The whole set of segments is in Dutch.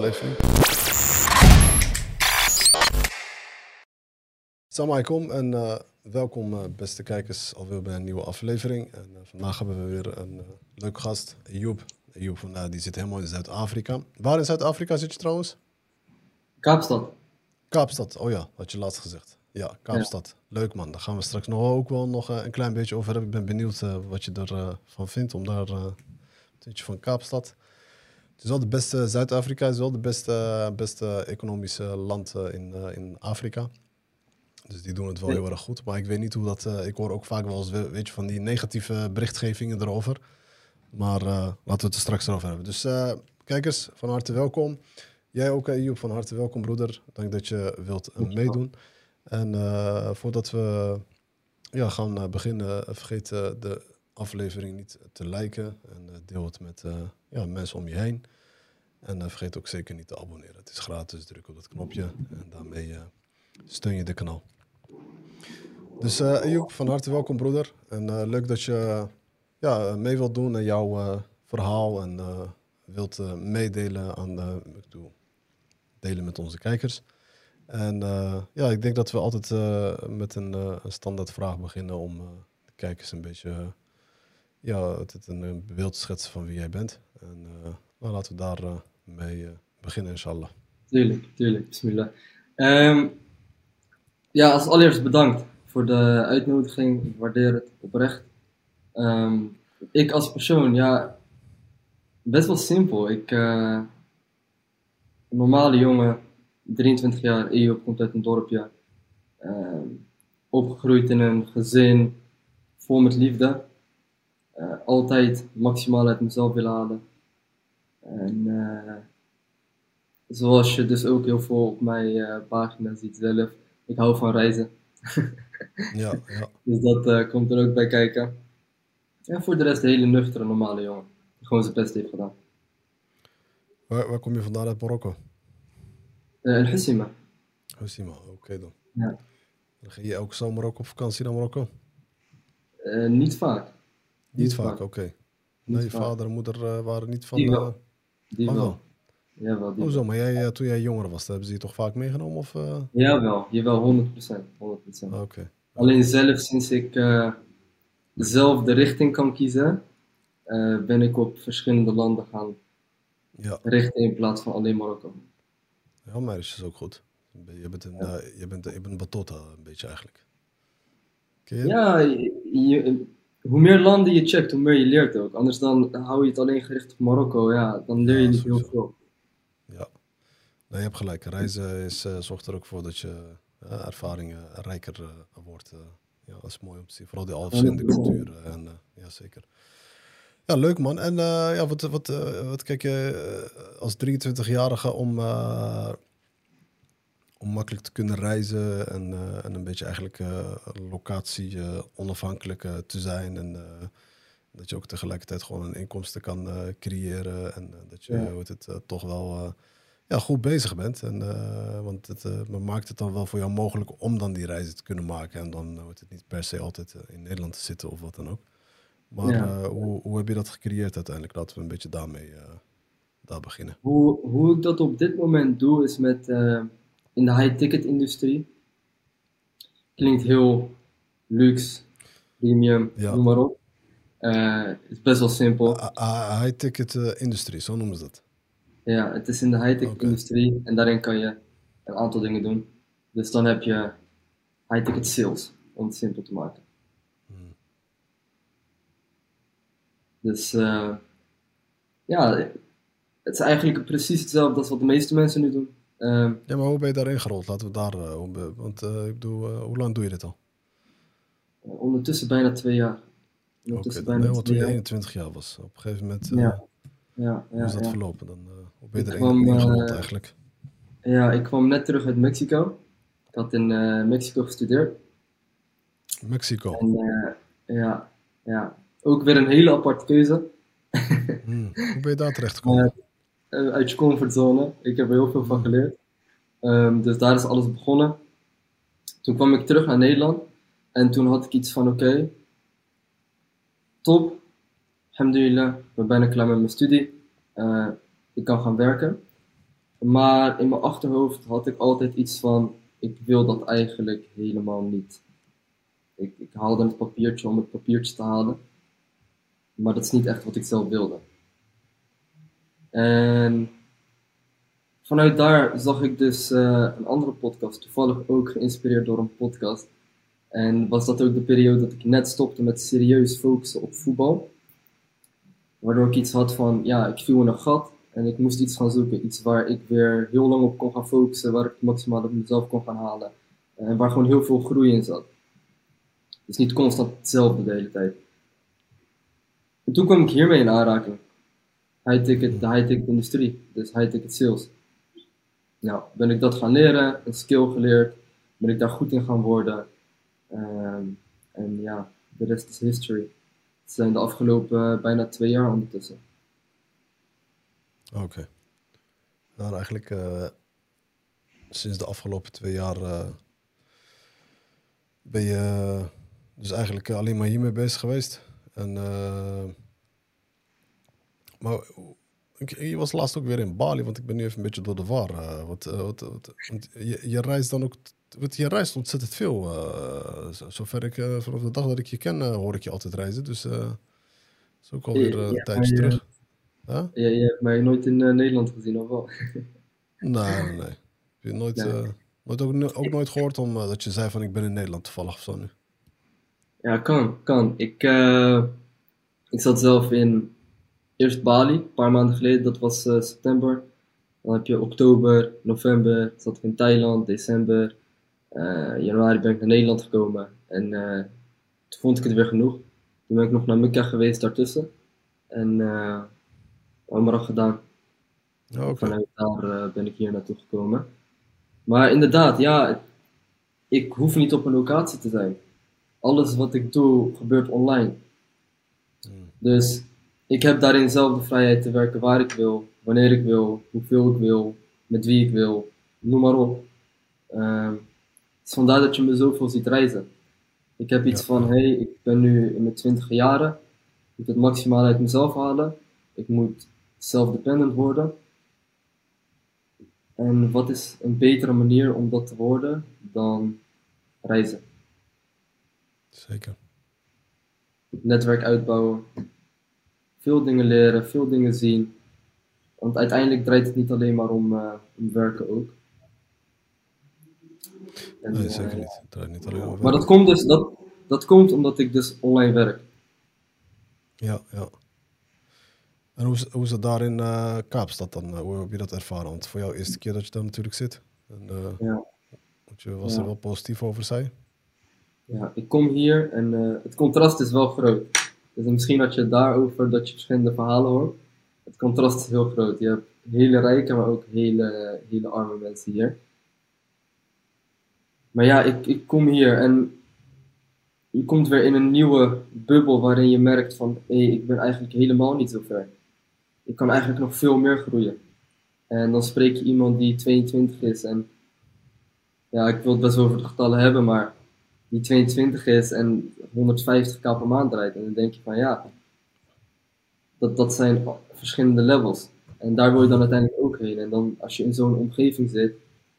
aflevering. Assalamu alaikum en welkom beste kijkers alweer bij een nieuwe aflevering. En vandaag hebben we weer een leuke gast, Ayoub. Ayoub vandaag, die zit helemaal in Zuid-Afrika. Waar in Zuid-Afrika zit je trouwens? Kaapstad. Kaapstad, oh ja, had je laatst gezegd. Ja, Kaapstad. Ja. Leuk man, daar gaan we straks nog een klein beetje over hebben. Ik ben benieuwd wat je ervan vindt om daar van Kaapstad. Het is wel de beste, Zuid-Afrika is wel de beste economische land in Afrika. Dus die doen het wel heel erg goed. Maar ik weet niet hoe dat... ik hoor ook vaak wel eens weet je, van die negatieve berichtgevingen erover. Maar laten we het er straks over hebben. Dus kijkers, van harte welkom. Jij ook, Ayoub, van harte welkom, broeder. Dank dat je wilt meedoen. En voordat we gaan beginnen, vergeet de aflevering niet te liken. En deel het met mensen om je heen. En vergeet ook zeker niet te abonneren. Het is gratis, druk op dat knopje. En daarmee steun je de kanaal. Dus Ayoub, van harte welkom, broeder. En leuk dat je mee wilt doen aan jouw verhaal. En wilt meedelen delen met onze kijkers. En ik denk dat we altijd met een standaard vraag beginnen om de kijkers een beetje een beeld te schetsen van wie jij bent. En laten we daar mee beginnen, inshallah. Tuurlijk, bismillah. Als allereerst bedankt voor de uitnodiging. Ik waardeer het oprecht. Ik als persoon, best wel simpel. Een normale jongen, 23 jaar, Ayoub, komt uit een dorpje. Opgegroeid in een gezin vol met liefde. Altijd maximaal uit mezelf willen halen. En zoals je dus ook heel veel op mijn pagina ziet zelf, ik hou van reizen. Ja. Dus dat komt er ook bij kijken. En voor de rest een hele nuchtere, normale jongen. Die gewoon zijn best heeft gedaan. Waar kom je vandaan uit Marokko? In Hussima. Hussima, oké dan. Ja. Dan ga je elke zomer ook op vakantie naar Marokko? Niet vaak. Niet vaak, oké. Nee, je vader en moeder waren niet van... Die wel. Wel. Jawel, die Hoezo, wel. maar toen jij jonger was, hebben ze je toch vaak meegenomen? Of, Jawel, 100%. Oké. Alleen zelf, sinds ik zelf de richting kan kiezen, ben ik op verschillende landen gaan richten in plaats van alleen Marokko. Ja, maar is dus ook goed. Je bent een batota, een beetje eigenlijk. Hoe meer landen je checkt, hoe meer je leert ook. Anders dan hou je het alleen gericht op Marokko, dan leer je niet heel veel. Ja, nee, je hebt gelijk. Reizen zorgt er ook voor dat je ervaringen rijker wordt. Dat is mooi om te zien. Vooral die afzende cultuur. Ja, zeker. Ja, leuk man. En wat kijk je als 23-jarige om makkelijk te kunnen reizen en een beetje eigenlijk locatie onafhankelijk te zijn. En dat je ook tegelijkertijd gewoon een inkomsten kan creëren. En dat je toch wel goed bezig bent. Want het maakt het dan wel voor jou mogelijk om dan die reizen te kunnen maken. En dan hoort het niet per se altijd in Nederland te zitten of wat dan ook. Maar hoe heb je dat gecreëerd uiteindelijk? Laten we een beetje daar beginnen. Hoe ik dat op dit moment doe is met in de high-ticket industrie. Klinkt heel luxe, premium, noem maar op. Het is best wel simpel. High-ticket industrie, zo noemen ze dat. Ja, het is in de high-ticket industrie en daarin kan je een aantal dingen doen. Dus dan heb je high-ticket sales, om het simpel te maken. Dus het is eigenlijk precies hetzelfde als wat de meeste mensen nu doen. Maar hoe ben je daarin gerold? Laten we daar... hoe lang doe je dit al? Ondertussen bijna 2 jaar. Toen je 21 jaar was. Op een gegeven moment... hoe is dat verlopen? Dan, hoe ben je erin gerold eigenlijk? Ik kwam net terug uit Mexico. Ik had in Mexico gestudeerd. Mexico? En ook weer een hele aparte keuze. Hoe ben je daar terecht gekomen? Uit je comfortzone. Ik heb er heel veel van geleerd. Dus daar is alles begonnen. Toen kwam ik terug naar Nederland. En toen had ik iets van oké, top. Alhamdulillah, ik ben bijna klaar met mijn studie. Ik kan gaan werken. Maar in mijn achterhoofd had ik altijd iets van, ik wil dat eigenlijk helemaal niet. Ik haalde het papiertje om het papiertje te halen, maar dat is niet echt wat ik zelf wilde. En vanuit daar zag ik dus een andere podcast, toevallig ook geïnspireerd door een podcast. En was dat ook de periode dat ik net stopte met serieus focussen op voetbal. Waardoor ik iets had van, ja, ik viel in een gat en ik moest iets gaan zoeken. Iets waar ik weer heel lang op kon gaan focussen, waar ik het maximaal op mezelf kon gaan halen. En waar gewoon heel veel groei in zat. Dus niet constant hetzelfde de hele tijd. En toen kwam ik hiermee in aanraking. De high-ticket industrie, dus high-ticket sales. Nou, ben ik dat gaan leren, een skill geleerd, ben ik daar goed in gaan worden. En ja, de rest is history. Het zijn de afgelopen bijna 2 jaar ondertussen. Oké. Nou, eigenlijk sinds de afgelopen 2 jaar ben je dus eigenlijk alleen maar hiermee bezig geweest. En, maar je was laatst ook weer in Bali, want ik ben nu even een beetje door de war. Want je reist dan ook, want je reist ontzettend veel. Zover ik vanaf de dag dat ik je ken, hoor ik je altijd reizen. Dus dat is ook alweer een tijdje terug. Huh? Je hebt mij nooit in Nederland gezien, of wel? Nee. Heb je nooit, Nee. ook nooit gehoord dat je zei van ik ben in Nederland toevallig of zo nu? Ja, kan. Ik zat zelf in eerst Bali, een paar maanden geleden, dat was september. Dan heb je oktober, november, zat ik in Thailand, december. Januari ben ik naar Nederland gekomen en toen vond ik het weer genoeg. Toen ben ik nog naar Mekka geweest daartussen en Umrah gedaan. Ja, oké. Vanuit daar ben ik hier naartoe gekomen. Maar inderdaad, ja, ik hoef niet op een locatie te zijn. Alles wat ik doe gebeurt online. Dus ik heb daarin zelf de vrijheid te werken waar ik wil, wanneer ik wil, hoeveel ik wil, met wie ik wil, noem maar op. Dus vandaar dat je me zoveel ziet reizen. Ik heb iets Ja, van, hey, ik ben nu in mijn 20 jaren, ik moet het maximaal uit mezelf halen, ik moet self-dependent worden. En wat is een betere manier om dat te worden dan reizen? zeker. Netwerk uitbouwen, veel dingen leren, veel dingen zien. Want uiteindelijk draait het niet alleen maar om werken ook. En, Nee, zeker niet. Het draait niet alleen om maar dat werken. komt dus, dat komt omdat ik dus online werk. Ja. En hoe is het daar in Kaapstad dan? Hoe heb je dat ervaren? Want voor jou eerste keer dat je daar natuurlijk zit. En, Ja, want je was er ja, wel positief over, zei je? ja. Ik kom hier en het contrast is wel groot. Dus misschien had je het daarover dat je verschillende verhalen hoort. Het contrast is heel groot. Je hebt hele rijke, maar ook hele arme mensen hier. Maar ja, ik kom hier en je komt weer in een nieuwe bubbel waarin je merkt van, hé, ik ben eigenlijk helemaal niet zo ver. Ik kan eigenlijk nog veel meer groeien. En dan spreek je iemand die 22 is en ja, ik wil het best wel over de getallen hebben, maar die 22 is en 150k per maand draait. En dan denk je van ja, dat zijn verschillende levels. En daar wil je dan uiteindelijk ook heen. En dan als je in zo'n omgeving zit,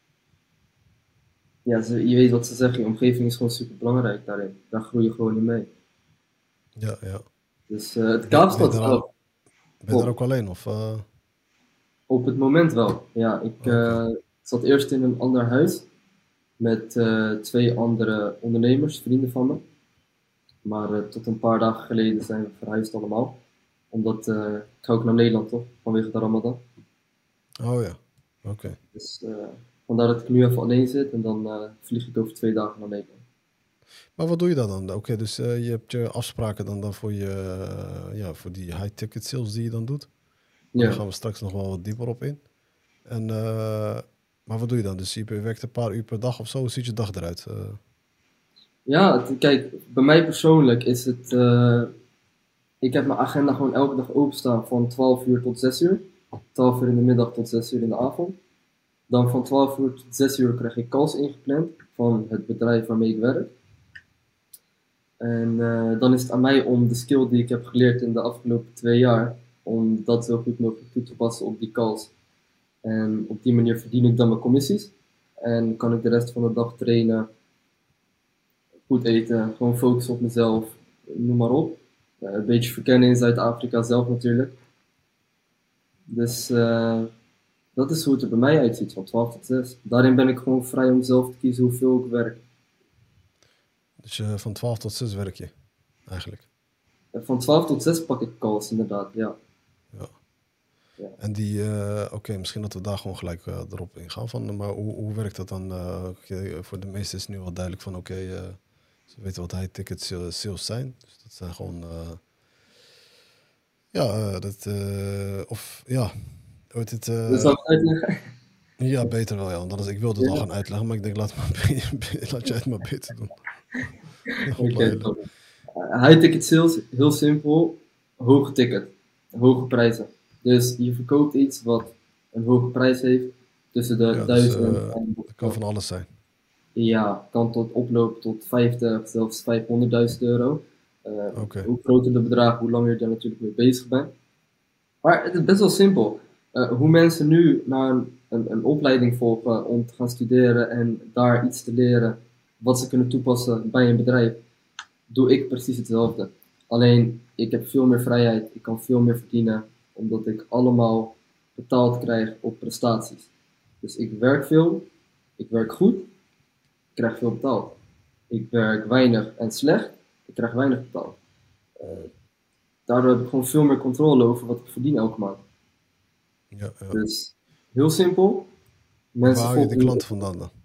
ja, je weet wat ze zeggen, je omgeving is gewoon super belangrijk daarin. Daar groei je gewoon in mee. Ja. Dus het Ben je Kaapstad daar, zelf, ben je daar top. ook alleen? Of, Op het moment wel. Ja, oké. ik zat eerst in een ander huis met 2 andere ondernemers, vrienden van me. Maar tot een paar dagen geleden zijn we verhuisd allemaal. Omdat ik ga ook naar Nederland toch, vanwege de Ramadan. Oh ja, oké. Dus vandaar dat ik nu even alleen zit en dan vlieg ik over 2 dagen naar Nederland. Maar wat doe je daar dan? Oké, dus je hebt je afspraken dan voor je, voor die high-ticket sales die je dan doet. Maar daar Ja, gaan we straks nog wel wat dieper op in. En, maar wat doe je dan? Dus je werkt een paar uur per dag of zo? Hoe ziet je dag eruit? ja kijk, bij mij persoonlijk is het. Ik heb mijn agenda gewoon elke dag openstaan van 12 uur tot 6 uur. 12 uur in de middag tot 6 uur in de avond. Dan van 12 uur tot 6 uur krijg ik calls ingepland van het bedrijf waarmee ik werk. En dan is het aan mij om de skill die ik heb geleerd in de afgelopen 2 jaar, om dat zo goed mogelijk toe te passen op die calls. En op die manier verdien ik dan mijn commissies. En kan ik de rest van de dag trainen, goed eten, gewoon focussen op mezelf, noem maar op. Een beetje verkennen in Zuid-Afrika zelf natuurlijk. Dus dat is hoe het er bij mij uitziet, van 12 tot 6. Daarin ben ik gewoon vrij om zelf te kiezen hoeveel ik werk. Dus van 12 tot 6 werk je, eigenlijk. Van 12 tot 6 pak ik calls, inderdaad, ja. Ja. Ja. En die, oké, misschien dat we daar gewoon gelijk erop ingaan. Maar hoe werkt dat dan? Voor de meesten is het nu wel duidelijk van ze weten wat high-ticket sales zijn. Dus dat zijn gewoon, hoe heet het? Dus zal ik het uitleggen? Ja, beter wel, ja. Want anders, ik wilde het al gaan uitleggen, maar ik denk, laat jij het maar beter doen. Oké, top. High ticket sales, heel simpel, hoge ticket, hoge prijzen. Dus je verkoopt iets wat een hoge prijs heeft, tussen de Ja, 1000 dus, en... dat kan van alles zijn. Ja, kan tot oplopen tot 50, zelfs 500.000 euro. Oké. Hoe groter de bedragen, hoe langer je daar natuurlijk mee bezig bent. Maar het is best wel simpel. Hoe mensen nu naar een opleiding volgen om te gaan studeren en daar iets te leren wat ze kunnen toepassen bij een bedrijf, doe ik precies hetzelfde. Alleen, ik heb veel meer vrijheid, ik kan veel meer verdienen, omdat ik allemaal betaald krijg op prestaties. Dus ik werk veel, ik werk goed, ik krijg veel betaald. Ik werk weinig en slecht, ik krijg weinig betaald. Daardoor heb ik gewoon veel meer controle over wat ik verdien elke maand. Ja. Dus heel simpel. Waar haal je de klanten vandaan dan?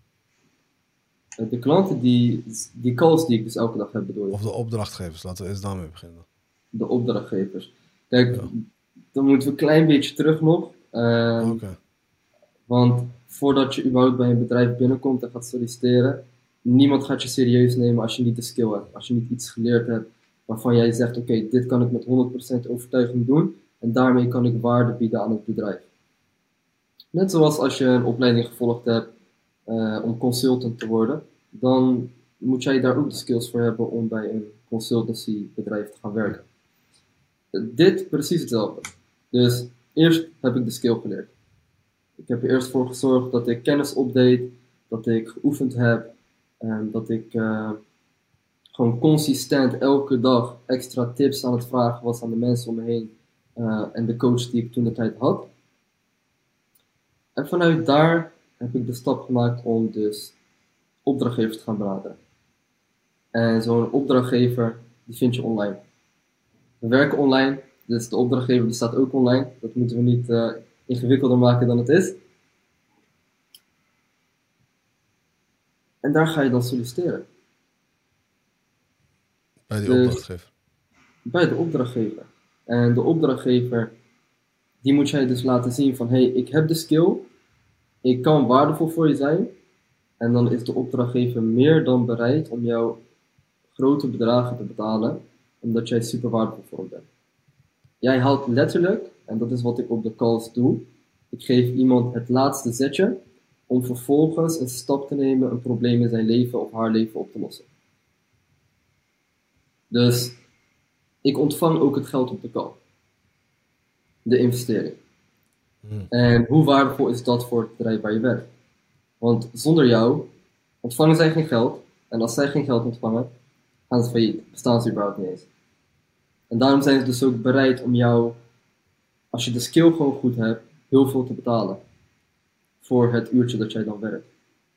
De klanten, die calls die ik dus elke dag heb, bedoel je? Of de opdrachtgevers, laten we eens daarmee beginnen. De opdrachtgevers. Kijk, Ja. dan moeten we een klein beetje terug nog. Oké. Want voordat je überhaupt bij een bedrijf binnenkomt en gaat solliciteren, niemand gaat je serieus nemen als je niet de skill hebt. Als je niet iets geleerd hebt waarvan jij zegt, oké, dit kan ik met 100% overtuiging doen en daarmee kan ik waarde bieden aan het bedrijf. Net zoals als je een opleiding gevolgd hebt om consultant te worden, dan moet jij daar ook de skills voor hebben om bij een consultancybedrijf te gaan werken. Dit precies hetzelfde. Dus eerst heb ik de skill geleerd. Ik heb er eerst voor gezorgd dat ik kennis opdeed, dat ik geoefend heb en dat ik gewoon consistent elke dag extra tips aan het vragen was aan de mensen om me heen en de coach die ik toen de tijd had. En vanuit daar heb ik de stap gemaakt om dus opdrachtgevers te gaan benaderen. En zo'n opdrachtgever, die vind je online. We werken online, dus de opdrachtgever die staat ook online. Dat moeten we niet ingewikkelder maken dan het is. En daar ga je dan solliciteren. Bij die Dus opdrachtgever. bij de opdrachtgever. En de opdrachtgever, die moet jij dus laten zien van, hey, ik heb de skill, ik kan waardevol voor je zijn. En dan is de opdrachtgever meer dan bereid om jou grote bedragen te betalen, omdat jij super waardevol voor hem bent. Jij haalt letterlijk, en dat is wat ik op de calls doe, ik geef iemand het laatste zetje om vervolgens een stap te nemen een probleem in zijn leven of haar leven op te lossen. Dus ik ontvang ook het geld op de call. De investering. En hoe waardevol is dat voor het bedrijf waar je werkt? Want zonder jou ontvangen zij geen geld. En als zij geen geld ontvangen, gaan ze failliet. Bestaan ze überhaupt niet eens. En daarom zijn ze dus ook bereid om jou, als je de skill gewoon goed hebt, heel veel te betalen. Voor het uurtje dat jij dan werkt.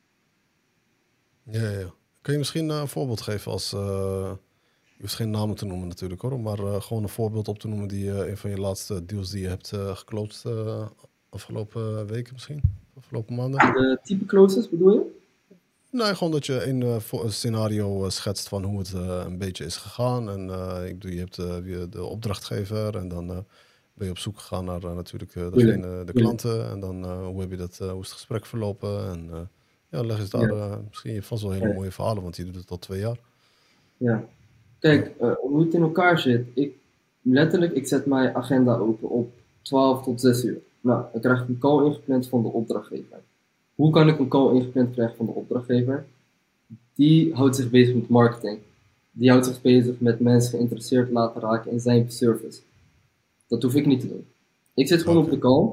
Ja. Kun je misschien een voorbeeld geven als... je hoeft geen namen te noemen natuurlijk hoor. Maar gewoon een voorbeeld op te noemen die een van je laatste deals die je hebt geclosed afgelopen weken misschien? Afgelopen maanden? De type closes bedoel je? Nee, gewoon dat je een scenario schetst van hoe het een beetje is gegaan. En ik bedoel, je hebt de opdrachtgever en dan ben je op zoek gegaan naar natuurlijk de klanten. En dan hoe heb je dat, hoe is het gesprek verlopen? En leg eens daar, misschien je hebt vast wel hele mooie verhalen, want je doet het al 2 jaar. Ja. Kijk, hoe het in elkaar zit. Ik zet mijn agenda open op 12 tot 6 uur. Nou, dan krijg ik een call ingepland van de opdrachtgever. Hoe kan ik een call ingepland krijgen van de opdrachtgever? Die houdt zich bezig met marketing. Die houdt zich bezig met mensen geïnteresseerd laten raken in zijn service. Dat hoef ik niet te doen. Ik zit gewoon op de call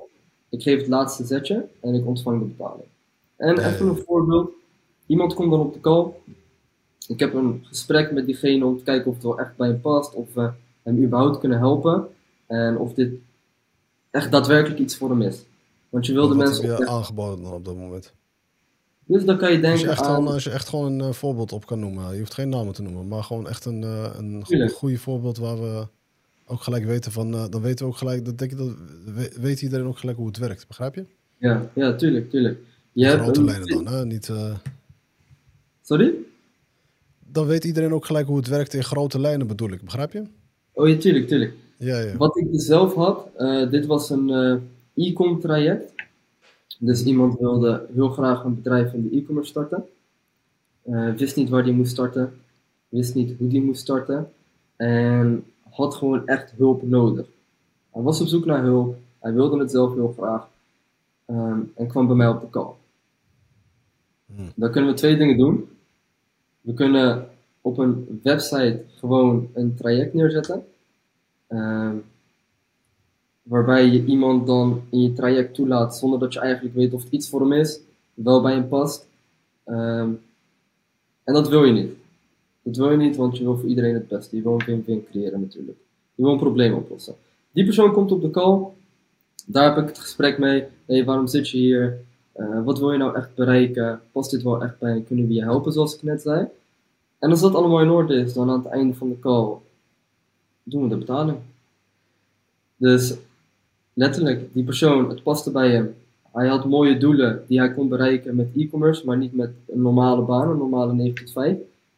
Ik geef het laatste zetje en ik ontvang de betaling. En Ja, even ja, een voorbeeld. Iemand komt dan op de call. Ik heb een gesprek met diegene om te kijken of het wel echt bij hem past. Of we hem überhaupt kunnen helpen. En of dit echt daadwerkelijk iets voor hem is. Want je wil de wat heb mensen je oprecht. aangeboden dan op dat moment? Dus dan kan je denken aan. Als je echt gewoon een voorbeeld op kan noemen, je hoeft geen namen te noemen, maar gewoon echt een Tuurlijk. goede voorbeeld waar we ook gelijk weten van, dan weten we ook gelijk, dat denk ik dat weet iedereen ook gelijk hoe het werkt, begrijp je? Ja, ja, tuurlijk, tuurlijk. Je In hebt grote een. lijnen dan, hè? Niet, Sorry? dan weet iedereen ook gelijk hoe het werkt in grote lijnen, bedoel ik, begrijp je? Oh ja, tuurlijk, tuurlijk. Ja, ja. Wat ik dus zelf had, dit was een e-com traject. Dus Mhm. iemand wilde heel graag een bedrijf in de e-commerce starten. Wist niet waar die moest starten. Wist niet hoe die moest starten. En had gewoon echt hulp nodig. Hij was op zoek naar hulp. Hij wilde het zelf heel graag. En kwam bij mij op de call. Mhm. Dan kunnen we twee dingen doen. We kunnen op een website gewoon een traject neerzetten. Ehm, Waarbij je iemand dan in je traject toelaat zonder dat je eigenlijk weet of het iets voor hem is, wel bij hem past. Ehm, en dat wil je niet. Dat wil je niet, want je wil voor iedereen het beste. Je wil een win-win creëren natuurlijk. Je wil een probleem oplossen. Die persoon komt op de call. Daar heb ik het gesprek mee. Hey, waarom zit je hier? Wat wil je nou echt bereiken? Past dit wel echt bij? Kunnen we je helpen, zoals ik net zei? En als dat allemaal in orde is, dan aan het einde van de call doen we de betaling. Dus letterlijk, die persoon, het paste bij hem. Hij had mooie doelen die hij kon bereiken met e-commerce, maar niet met een normale baan, een normale 9 tot 5.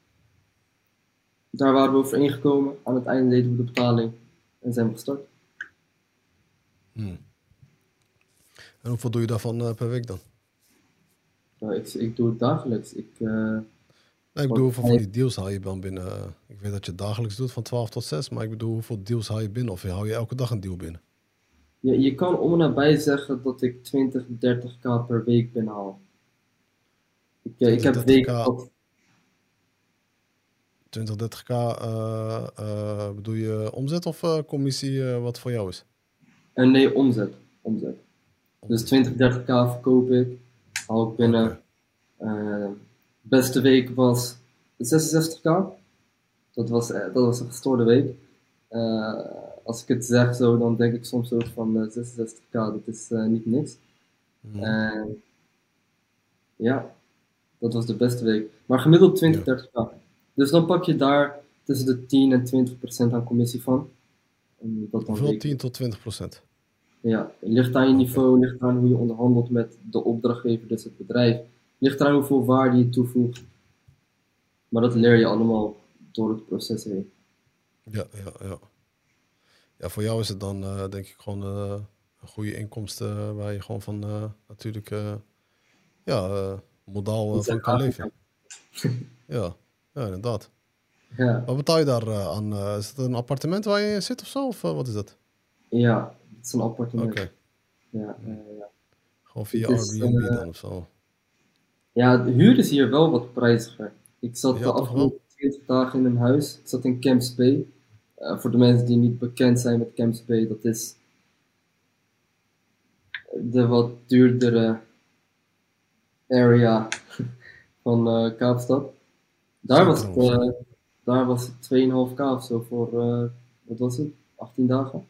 Daar waren we over ingekomen. Aan het einde deden we de betaling en zijn we gestart. Mhm. En hoeveel doe je daarvan per week dan? Ja, ik doe het dagelijks. Nee, ik bedoel, Pak hoeveel van vijf- die deals haal je dan binnen? Ik weet dat je het dagelijks doet van 12 tot 6, maar ik bedoel, hoeveel deals haal je binnen? Of hou je elke dag een deal binnen? je kan om en nabij zeggen dat ik 20, 30k per week binnenhaal. Ik 20, heb weken 30k, dat. 20, 30k, bedoel je omzet of commissie wat voor jou is? Nee, omzet. Omzet. Dus Omzet. 20, 30k verkoop ik. Haal ik binnen. Oké. Beste week was 66k. Dat was een gestoorde week. Als ik het zeg zo, dan denk ik soms ook van 66k, dat is niet niks. Mhm. En ja, dat was de beste week. Maar gemiddeld 20, Ja. 30k. Dus dan pak je daar tussen de 10 en 20% aan commissie van. En dat dan Hoeveel? 10 wekelijks. tot 20%. Ja, ligt aan je Oké. niveau, ligt aan hoe je onderhandelt met de opdrachtgever, dus het bedrijf. Ligt eraan hoeveel waarde je toevoegt. Maar dat leer je allemaal door het proces heen. Ja, ja, ja. Ja, voor jou is het dan denk ik gewoon een goede inkomsten waar je gewoon van natuurlijk ja, modaal Iets van uit kan leven. Afrika. Ja, ja, inderdaad. Ja, Wat betaal je daar aan? Is het een appartement waar je in zit of zo? Of wat is dat? ja, het is een appartement. Oké. Ja, Hm. ja. Gewoon Het via is, Airbnb dan of zo. ja, de huur is hier wel wat prijziger. Ik zat de Ja, toch wel? afgelopen 20 dagen in een huis. Ik zat in Camp Spey. Voor de mensen die niet bekend zijn met Camp Spey, dat is de wat duurdere area van Kaapstad. Daar was Centrum het, of zo. daar was het 2,5k of zo voor, wat was het? 18 dagen.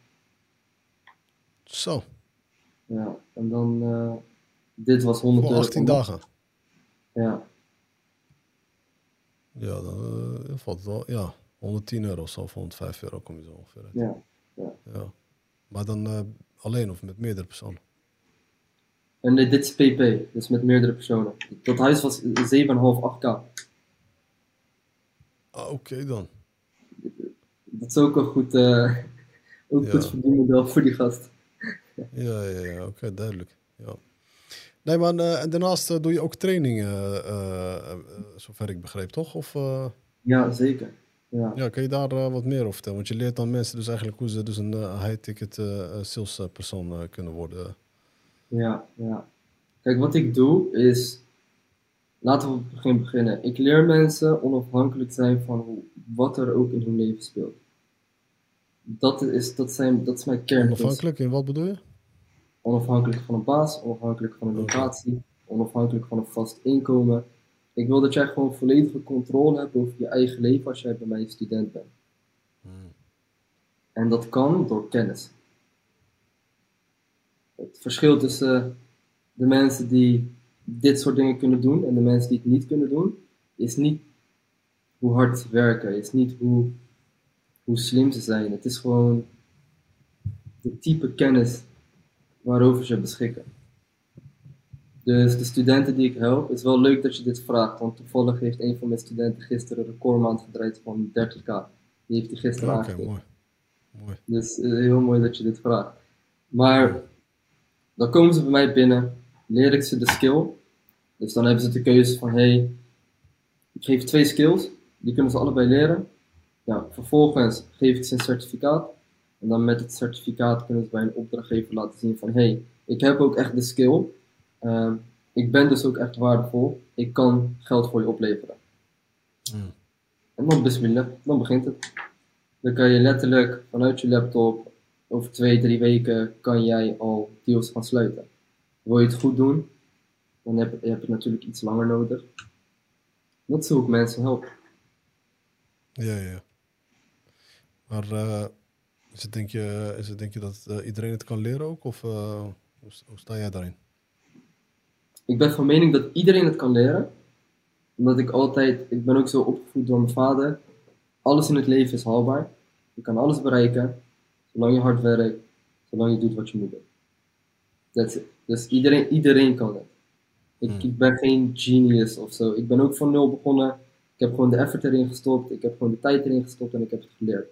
Zo, Ja, en dan, dit was 100 voor euro per 18 maand. dagen. Ja, Ja, dan valt het wel. Ja, 110 euro of zo, of 105 euro kom je zo ongeveer uit. ja, ja. Ja. Maar dan alleen of met meerdere personen? En dit is PP, dus met meerdere personen. Dat huis was 7,5, 8k. Ah, oké dan. Dat is ook een goed, ook goed Ja, verdienmodel voor die gast. ja, ja, ja. Oké, duidelijk. Ja. Nee, maar en daarnaast doe je ook trainingen, zover ik begreep, toch? Of Ja, zeker. Ja, ja, kan je daar wat meer over vertellen? Want je leert dan mensen dus eigenlijk hoe ze dus een high-ticket salespersoon kunnen worden. ja, ja. Kijk, wat ik doe is, laten we op het begin beginnen. Ik leer mensen onafhankelijk zijn van wat er ook in hun leven speelt. Dat is mijn kernprincipe. Onafhankelijk, in wat bedoel je? Onafhankelijk van een baas, onafhankelijk van een locatie, onafhankelijk van een vast inkomen. Ik wil dat jij gewoon volledige controle hebt over je eigen leven als jij bij mij student bent. En dat kan door kennis. Het verschil tussen de mensen die dit soort dingen kunnen doen en de mensen die het niet kunnen doen, is niet hoe hard ze werken, is niet hoe slim ze zijn. Het is gewoon de type kennis waarover ze beschikken. Dus de studenten die ik help, het is wel leuk dat je dit vraagt, want toevallig heeft een van mijn studenten gisteren een recordmaand gedraaid van 30k. Die heeft hij gisteren aangegeven. Mooi. Mooi. Dus heel mooi dat je dit vraagt. Maar dan komen ze bij mij binnen, leer ik ze de skill. Dus dan hebben ze de keuze van, hey, ik geef 2 skills, die kunnen ze allebei leren. Ja, vervolgens geef ik ze een certificaat. En dan met het certificaat kunnen ze bij een opdrachtgever laten zien van, hey, ik heb ook echt de skill. Ik ben dus ook echt waardevol. Ik kan geld voor je opleveren. En dan bismillah, dan begint het. Dan kan je letterlijk vanuit je laptop, over 2-3 weken kan jij al deals gaan sluiten. Wil je het goed doen, dan heb je het natuurlijk iets langer nodig. Dat is hoe ik mensen help. Ja. Maar denk je dat iedereen het kan leren ook? Of hoe sta jij daarin? Ik ben van mening dat iedereen het kan leren. Omdat ik ben ook zo opgevoed door mijn vader. Alles in het leven is haalbaar. Je kan alles bereiken, zolang je hard werkt, zolang je doet wat je moet doen. That's it. Dus iedereen kan het. Ik ben geen genius of zo. Ik ben ook van 0 begonnen. Ik heb gewoon de effort erin gestopt. Ik heb gewoon de tijd erin gestopt en ik heb het geleerd.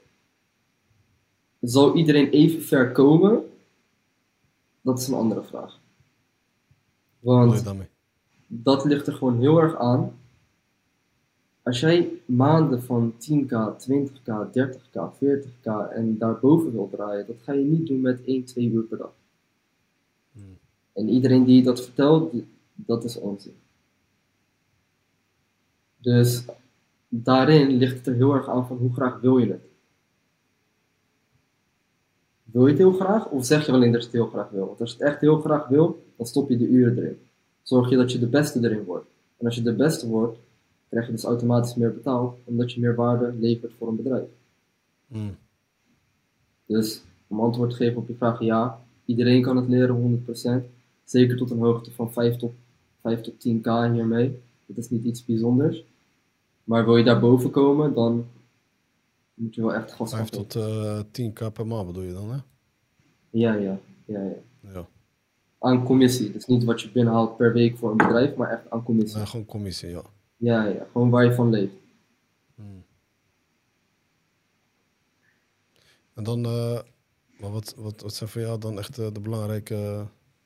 Zal iedereen even ver komen? Dat is een andere vraag. Want dat ligt er gewoon heel erg aan. Als jij maanden van 10k, 20k, 30k, 40k en daarboven wil draaien, dat ga je niet doen met 1-2 uur per dag. En iedereen die dat vertelt, dat is onzin. Dus daarin ligt het er heel erg aan van hoe graag wil je het. Wil je het heel graag of zeg je alleen dat je het heel graag wil? Want als je het echt heel graag wil, dan stop je de uren erin. Zorg je dat je de beste erin wordt. En als je de beste wordt, krijg je dus automatisch meer betaald, omdat je meer waarde levert voor een bedrijf. Dus om antwoord te geven op je vraag, ja, iedereen kan het leren 100%. Zeker tot een hoogte van 5 tot 10k hiermee. Dat is niet iets bijzonders. Maar wil je daarboven komen, dan moet je wel echt gas gaan. 5 tot 10k per maand bedoel je dan, hè? Ja. Aan commissie. Dus niet wat je binnenhaalt per week voor een bedrijf, maar echt aan commissie. Ja, gewoon commissie, ja. Ja, gewoon waar je van leeft. En dan, maar wat zijn voor jou dan echt de belangrijke...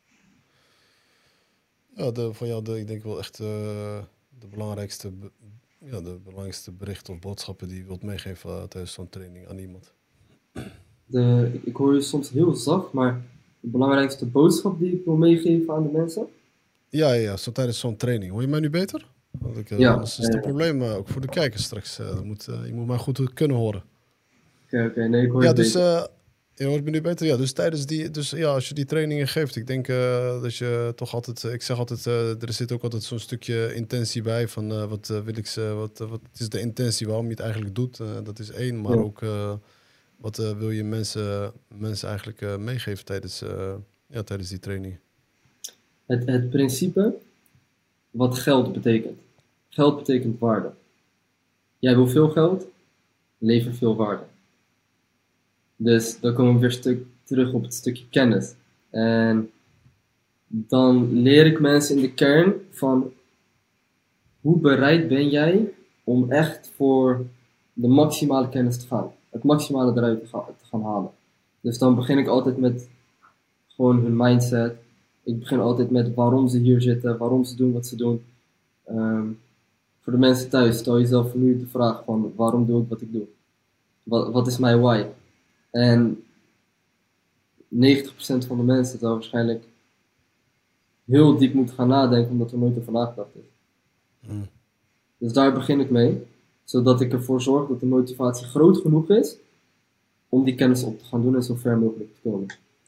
voor jou ik denk wel echt de belangrijkste berichten of boodschappen die je wilt meegeven tijdens zo'n training aan iemand. Ik hoor je soms heel zacht, maar de belangrijkste boodschap die ik wil meegeven aan de mensen? Ja, zo tijdens zo'n training. Hoor je mij nu beter? Anders is het een probleem, ook voor de kijkers straks. Je moet mij goed kunnen horen. Oké, nee, ik hoor je beter. Je hoort me nu beter. Ja, dus tijdens als je die trainingen geeft, ik denk dat je toch altijd, ik zeg altijd, er zit ook altijd zo'n stukje intentie bij van wat wil ik ze, wat is de intentie waarom je het eigenlijk doet. Dat is 1, maar ook wat wil je mensen eigenlijk meegeven tijdens die training. Het principe wat geld betekent. Geld betekent waarde. Jij wil veel geld, lever veel waarde. Dus dan komen we weer terug op het stukje kennis. En dan leer ik mensen in de kern van hoe bereid ben jij om echt voor de maximale kennis te gaan. Het maximale eruit te gaan halen. Dus dan begin ik altijd met gewoon hun mindset. Ik begin altijd met waarom ze hier zitten, waarom ze doen wat ze doen. Voor de mensen thuis, stel jezelf nu de vraag van waarom doe ik wat ik doe? Wat is mijn why? En 90% van de mensen zou waarschijnlijk heel diep moeten gaan nadenken omdat er nooit over nagedacht is. Dus daar begin ik mee, zodat ik ervoor zorg dat de motivatie groot genoeg is om die kennis op te gaan doen en zo ver mogelijk te komen.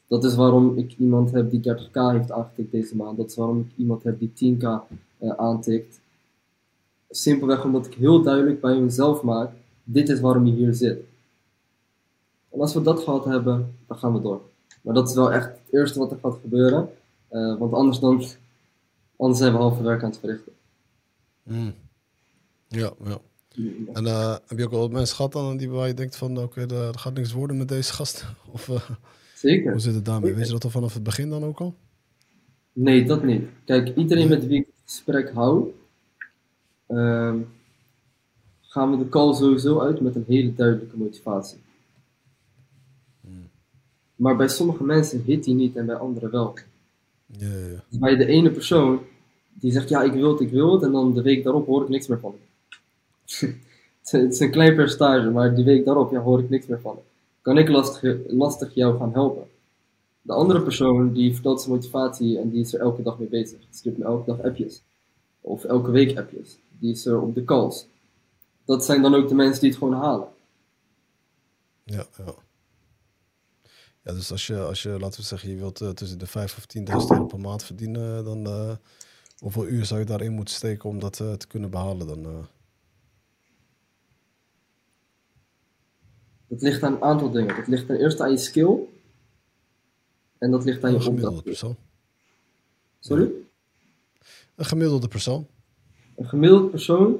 Dat is waarom ik iemand heb die 30k heeft aangetikt deze maand. Dat is waarom ik iemand heb die 10k aantikt. Simpelweg omdat ik heel duidelijk bij mezelf maak, dit is waarom je hier zit. En als we dat gehad hebben, dan gaan we door. Maar dat is wel echt het eerste wat er gaat gebeuren. Want anders zijn we halve werk aan het verrichten. Ja. En heb je ook wel wat mensen gehad dan die waar je denkt van oké, er gaat niks worden met deze gast? Of Zeker. hoe zit het daarmee? Zeker. Weet je dat al vanaf het begin dan ook al? Nee, dat niet. Kijk, iedereen met wie ik het gesprek hou, gaan we de call sowieso uit met een hele duidelijke motivatie. Maar bij sommige mensen hit die niet en bij anderen wel. Ja. Dus bij de ene persoon die zegt ja, ik wil het en dan de week daarop hoor ik niks meer van hem. Het is een klein percentage, maar die week daarop hoor ik niks meer van hem. Kan ik lastig jou gaan helpen. De andere persoon die vertelt zijn motivatie en die is er elke dag mee bezig. Die stuurt me elke dag appjes. Of elke week appjes. Die is er op de calls. Dat zijn dan ook de mensen die het gewoon halen. Ja. Ja, dus als je laten we zeggen, je wilt tussen de 5 of 10.000 euro per maand verdienen, dan hoeveel uur zou je daarin moeten steken om dat te kunnen behalen dan? Dat ligt aan een aantal dingen. Dat ligt ten eerste aan je skill. En dat ligt aan je Een gemiddelde opdracht. persoon. Sorry? Een gemiddelde persoon. Een gemiddeld persoon,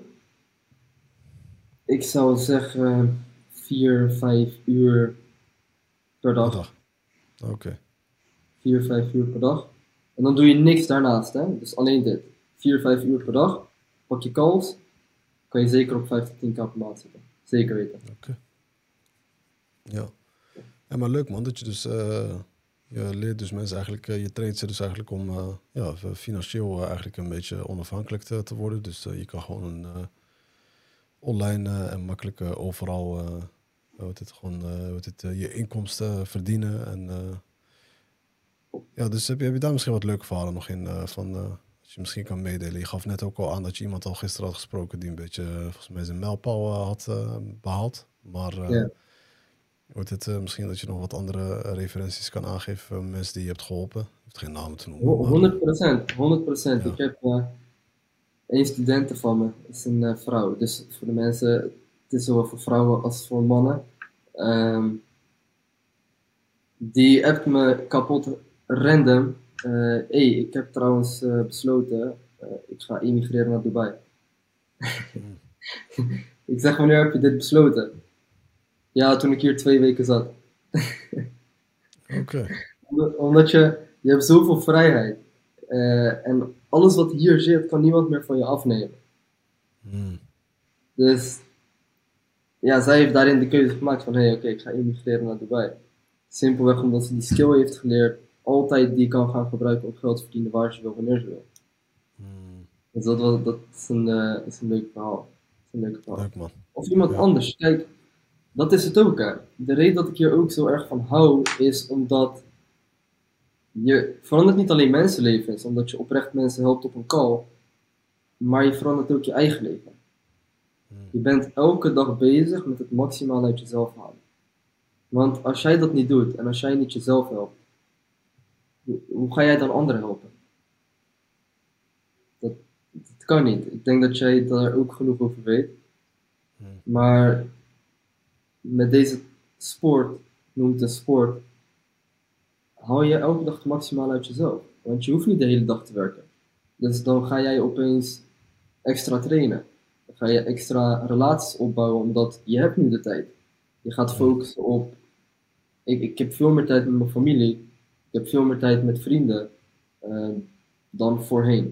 ik zou zeggen 4, 5 uur per dag. Oké. 4, 5 uur per dag. En dan doe je niks daarnaast, hè? Dus alleen dit. 4, 5 uur per dag. Pak je calls. Kan je zeker op 5 tot 10k per maand zitten. Zeker weten. Oké. Ja. Ja, maar leuk man, dat je dus je leert dus mensen eigenlijk, je traint ze dus eigenlijk om financieel eigenlijk een beetje onafhankelijk te worden. Dus je kan gewoon online en makkelijk overal je inkomsten verdienen. En dus heb je daar misschien wat leuke verhalen nog in dat je misschien kan meedelen. Je gaf net ook al aan dat je iemand al gisteren had gesproken die een beetje volgens mij zijn mijlpaal had behaald. Maar Ja. misschien dat je nog wat andere referenties kan aangeven van mensen die je hebt geholpen. Je hoeft geen namen te noemen. 100%. Ja. Ik heb één studente van me, is een vrouw. Dus voor de mensen, het is zowel voor vrouwen als voor mannen. Die appt me kapot random. Ik heb trouwens besloten, ik ga emigreren naar Dubai. Ik zeg, wanneer heb je dit besloten? Ja, toen ik hier 2 weken zat. Oké. Omdat je hebt zoveel vrijheid. En alles wat hier zit, kan niemand meer van je afnemen. Dus ja, zij heeft daarin de keuze gemaakt van oké, ik ga emigreren naar Dubai. Simpelweg omdat ze die skill heeft geleerd, altijd die kan gaan gebruiken om geld te verdienen waar ze wil, wanneer ze wil. Dus dat is een leuk verhaal. Leuk man. Of iemand anders, kijk, dat is het ook hè. De reden dat ik hier ook zo erg van hou, is omdat je verandert niet alleen mensenlevens, omdat je oprecht mensen helpt op een call, maar je verandert ook je eigen leven. Je bent elke dag bezig met het maximaal uit jezelf halen. Want als jij dat niet doet en als jij niet jezelf helpt, hoe ga jij dan anderen helpen? Dat kan niet. Ik denk dat jij daar ook genoeg over weet. Maar met deze sport, noemt het sport, haal je elke dag het maximaal uit jezelf. Want je hoeft niet de hele dag te werken. Dus dan ga jij opeens extra trainen. Dan ga je extra relaties opbouwen, omdat je hebt nu de tijd. Je gaat focussen op... Ik heb veel meer tijd met mijn familie. Ik heb veel meer tijd met vrienden dan voorheen.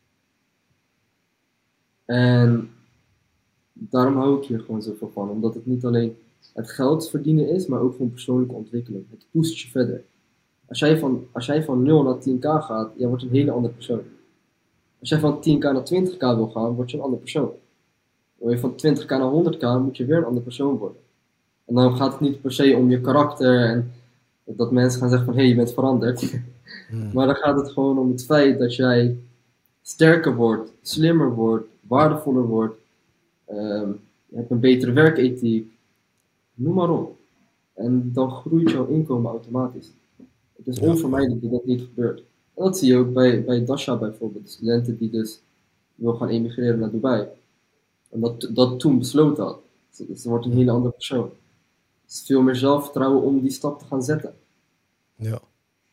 En daarom hou ik hier gewoon zoveel van. Omdat het niet alleen het geld verdienen is, maar ook gewoon persoonlijke ontwikkeling. Het pusht je verder. Als jij van 0 naar 10k gaat, jij wordt een hele andere persoon. Als jij van 10k naar 20k wil gaan, word je een andere persoon. Wil je van 20k naar 100k, moet je weer een andere persoon worden. En dan gaat het niet per se om je karakter en dat mensen gaan zeggen van je bent veranderd. Maar dan gaat het gewoon om het feit dat jij sterker wordt, slimmer wordt, waardevoller wordt. Je hebt een betere werkethiek. Noem maar op. En dan groeit jouw inkomen automatisch. Het is Ja, onvermijdelijk dat dat niet gebeurt. En dat zie je ook bij Dasha bijvoorbeeld. De studenten die dus wil gaan emigreren naar Dubai. En dat toen besloten had. Dus ze wordt een hele andere persoon. Het is veel meer zelfvertrouwen om die stap te gaan zetten. ja.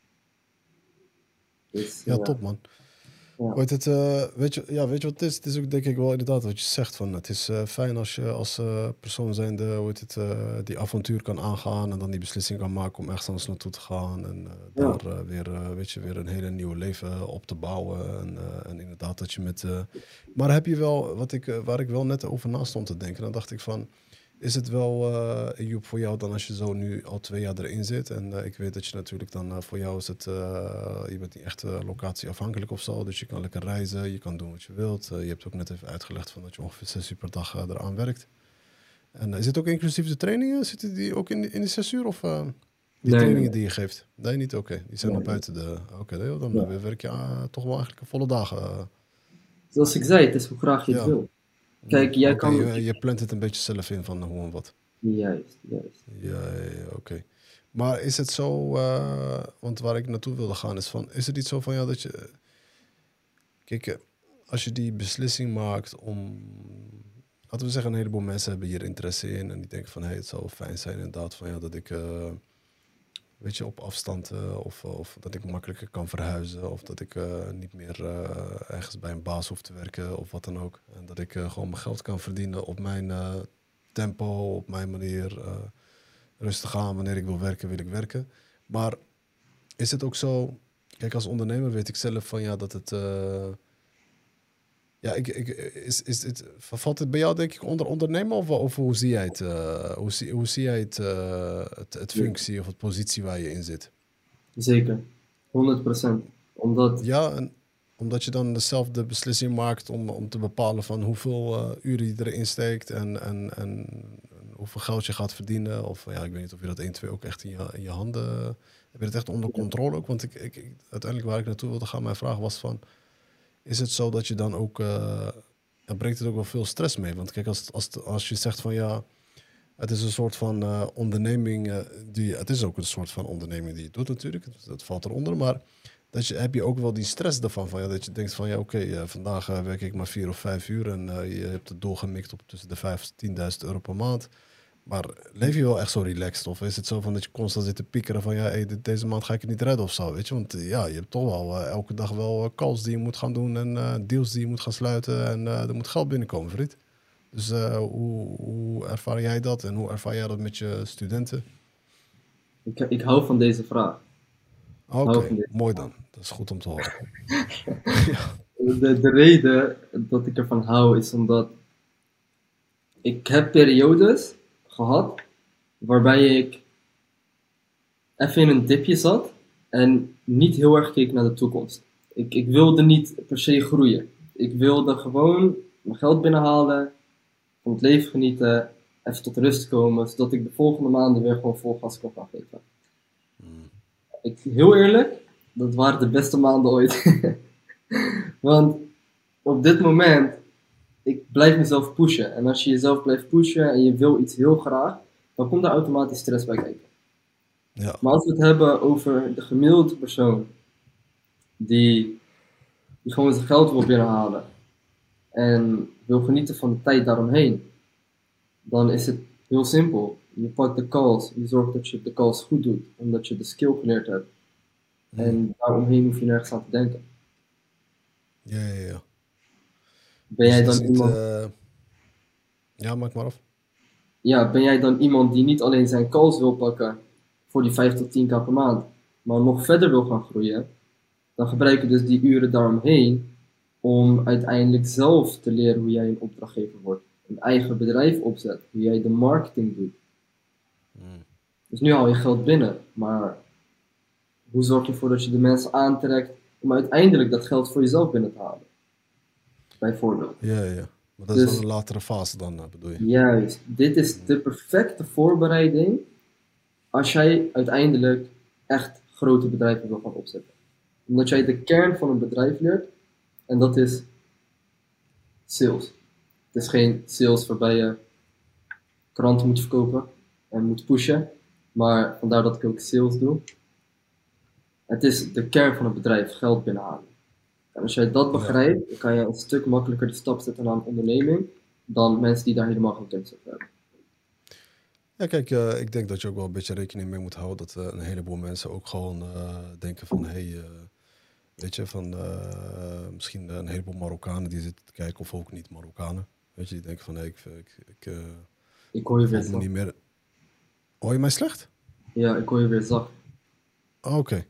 Dus Ja, top man. ja, Weet het, weet je, ja, weet je wat het is? Het is ook denk ik wel inderdaad wat je zegt. Van, het is fijn als je als persoon zijnde hoe heet het, die avontuur kan aangaan. En dan die beslissing kan maken om ergens anders naartoe te gaan. En ja, daar weer, weet je, weer een hele nieuwe leven op te bouwen. En inderdaad dat je met... maar heb je wel, waar ik wel net over na stond te denken. Dan dacht ik van... Is het wel, Joep, voor jou dan als je zo nu al 2 jaar erin zit? En ik weet dat je natuurlijk dan, voor jou is het, je bent niet echt locatieafhankelijk of zo. Dus je kan lekker reizen, je kan doen wat je wilt. Je hebt ook net even uitgelegd van dat je ongeveer 6 uur per dag eraan werkt. En is het ook inclusief de trainingen? Zitten die ook in die 6 uur? Of die nee, trainingen nee, die je geeft? Nee, niet? Oké. Die zijn nee, nog nee. buiten de... Oké, dan Ja. werk je toch wel eigenlijk een volle dagen. Zoals ik zei, het is hoe graag je het Ja. wil. Kijk, jij Oké, kan... je plant het een beetje zelf in van hoe en wat. Juist, juist. Ja, oké. Maar is het zo, want waar ik naartoe wilde gaan is van, is het niet zo van ja dat je, kijk, als je die beslissing maakt om, laten we zeggen een heleboel mensen hebben hier interesse in en die denken van, hé, het zou fijn zijn inderdaad van ja dat ik, weet je, op afstand of dat ik makkelijker kan verhuizen of dat ik niet meer ergens bij een baas hoef te werken of wat dan ook. En dat ik gewoon mijn geld kan verdienen op mijn tempo, op mijn manier. Rustig aan, wanneer ik wil werken, wil ik werken. Maar is het ook zo... Kijk, als ondernemer weet ik zelf van ja, dat het... ja, is het, valt het bij jou denk ik onder ondernemen of hoe zie jij het? Hoe zie jij het Ja, functie of het positie waar je in zit? zeker. 100%. Omdat, Ja, en omdat je dan zelf de beslissing maakt om te bepalen van hoeveel uren je erin steekt en hoeveel geld je gaat verdienen. Of ja, ik weet niet of je dat 1, 2 ook echt in je handen... Heb je het echt onder controle ook? Want uiteindelijk waar ik naartoe wilde gaan, mijn vraag was van... Is het zo dat je dan ook... dan brengt het ook wel veel stress mee? Want kijk, als je zegt van ja... Het is een soort van onderneming het is ook een soort van onderneming die je doet natuurlijk. Dat valt eronder. Maar heb je ook wel die stress ervan. Van, ja, dat je denkt van ja, oké, vandaag werk ik maar 4 of 5 uur. En je hebt het doorgemikt op tussen de 5.000 en 10.000 euro per maand. Maar leef je wel echt zo relaxed? Of is het zo van dat je constant zit te piekeren van ja, hey, deze maand ga ik het niet redden of zo? Weet je? Want ja, je hebt toch wel elke dag wel calls die je moet gaan doen. En deals die je moet gaan sluiten. En er moet geld binnenkomen, vriend. Dus hoe ervaar jij dat en hoe ervaar jij dat met je studenten? ik hou van deze vraag. Ik hou Oké, van deze mooi vraag. dan. Dat is goed om te horen. Ja. De reden dat ik ervan hou is omdat ik heb periodes gehad waarbij ik even in een dipje zat en niet heel erg keek naar de toekomst. Ik wilde niet per se groeien. Ik wilde gewoon mijn geld binnenhalen, van het leven genieten, even tot rust komen, zodat ik de volgende maanden weer gewoon vol gas kon gaan geven. Heel eerlijk, dat waren de beste maanden ooit. Want op dit moment, ik blijf mezelf pushen. En als je jezelf blijft pushen en je wil iets heel graag, dan komt er automatisch stress bij kijken. Ja. Maar als we het hebben over de gemiddelde persoon die gewoon zijn geld wil binnenhalen en wil genieten van de tijd daaromheen, dan is het heel simpel. Je pakt de calls, je zorgt dat je de calls goed doet, omdat je de skill geleerd hebt. En daaromheen hoef je nergens aan te denken. Ja. Ben Dus jij het is dan niet... iemand, ja, maak maar af. ja, ben jij dan iemand die niet alleen zijn calls wil pakken voor die 5 tot 10k per maand, maar nog verder wil gaan groeien, dan gebruik je dus die uren daaromheen om uiteindelijk zelf te leren hoe jij een opdrachtgever wordt. Een eigen bedrijf opzet, hoe jij de marketing doet. Dus nu haal je geld binnen, maar hoe zorg je ervoor dat je de mensen aantrekt om uiteindelijk dat geld voor jezelf binnen te halen? Bijvoorbeeld. Ja. Maar dat is dan Dus een latere fase dan, bedoel je? juist, dit is de perfecte voorbereiding als jij uiteindelijk echt grote bedrijven wil gaan opzetten. Omdat jij de kern van een bedrijf leert en dat is sales. Het is geen sales waarbij je kranten moet verkopen en moet pushen, maar vandaar dat ik ook sales doe. Het is de kern van het bedrijf, geld binnenhalen. En als jij dat Ja. begrijpt, dan kan je een stuk makkelijker de stap zetten naar een onderneming dan mensen die daar helemaal geen kennis over hebben. Ja, kijk, ik denk dat je ook wel een beetje rekening mee moet houden dat een heleboel mensen ook gewoon denken van, weet je, van misschien een heleboel Marokkanen die zitten te kijken, of ook niet Marokkanen. Weet je, die denken van, ik Ik hoor je weer voel me zacht. niet meer. Hoor je mij slecht? Ja, ik hoor je weer zacht. Oh, oké.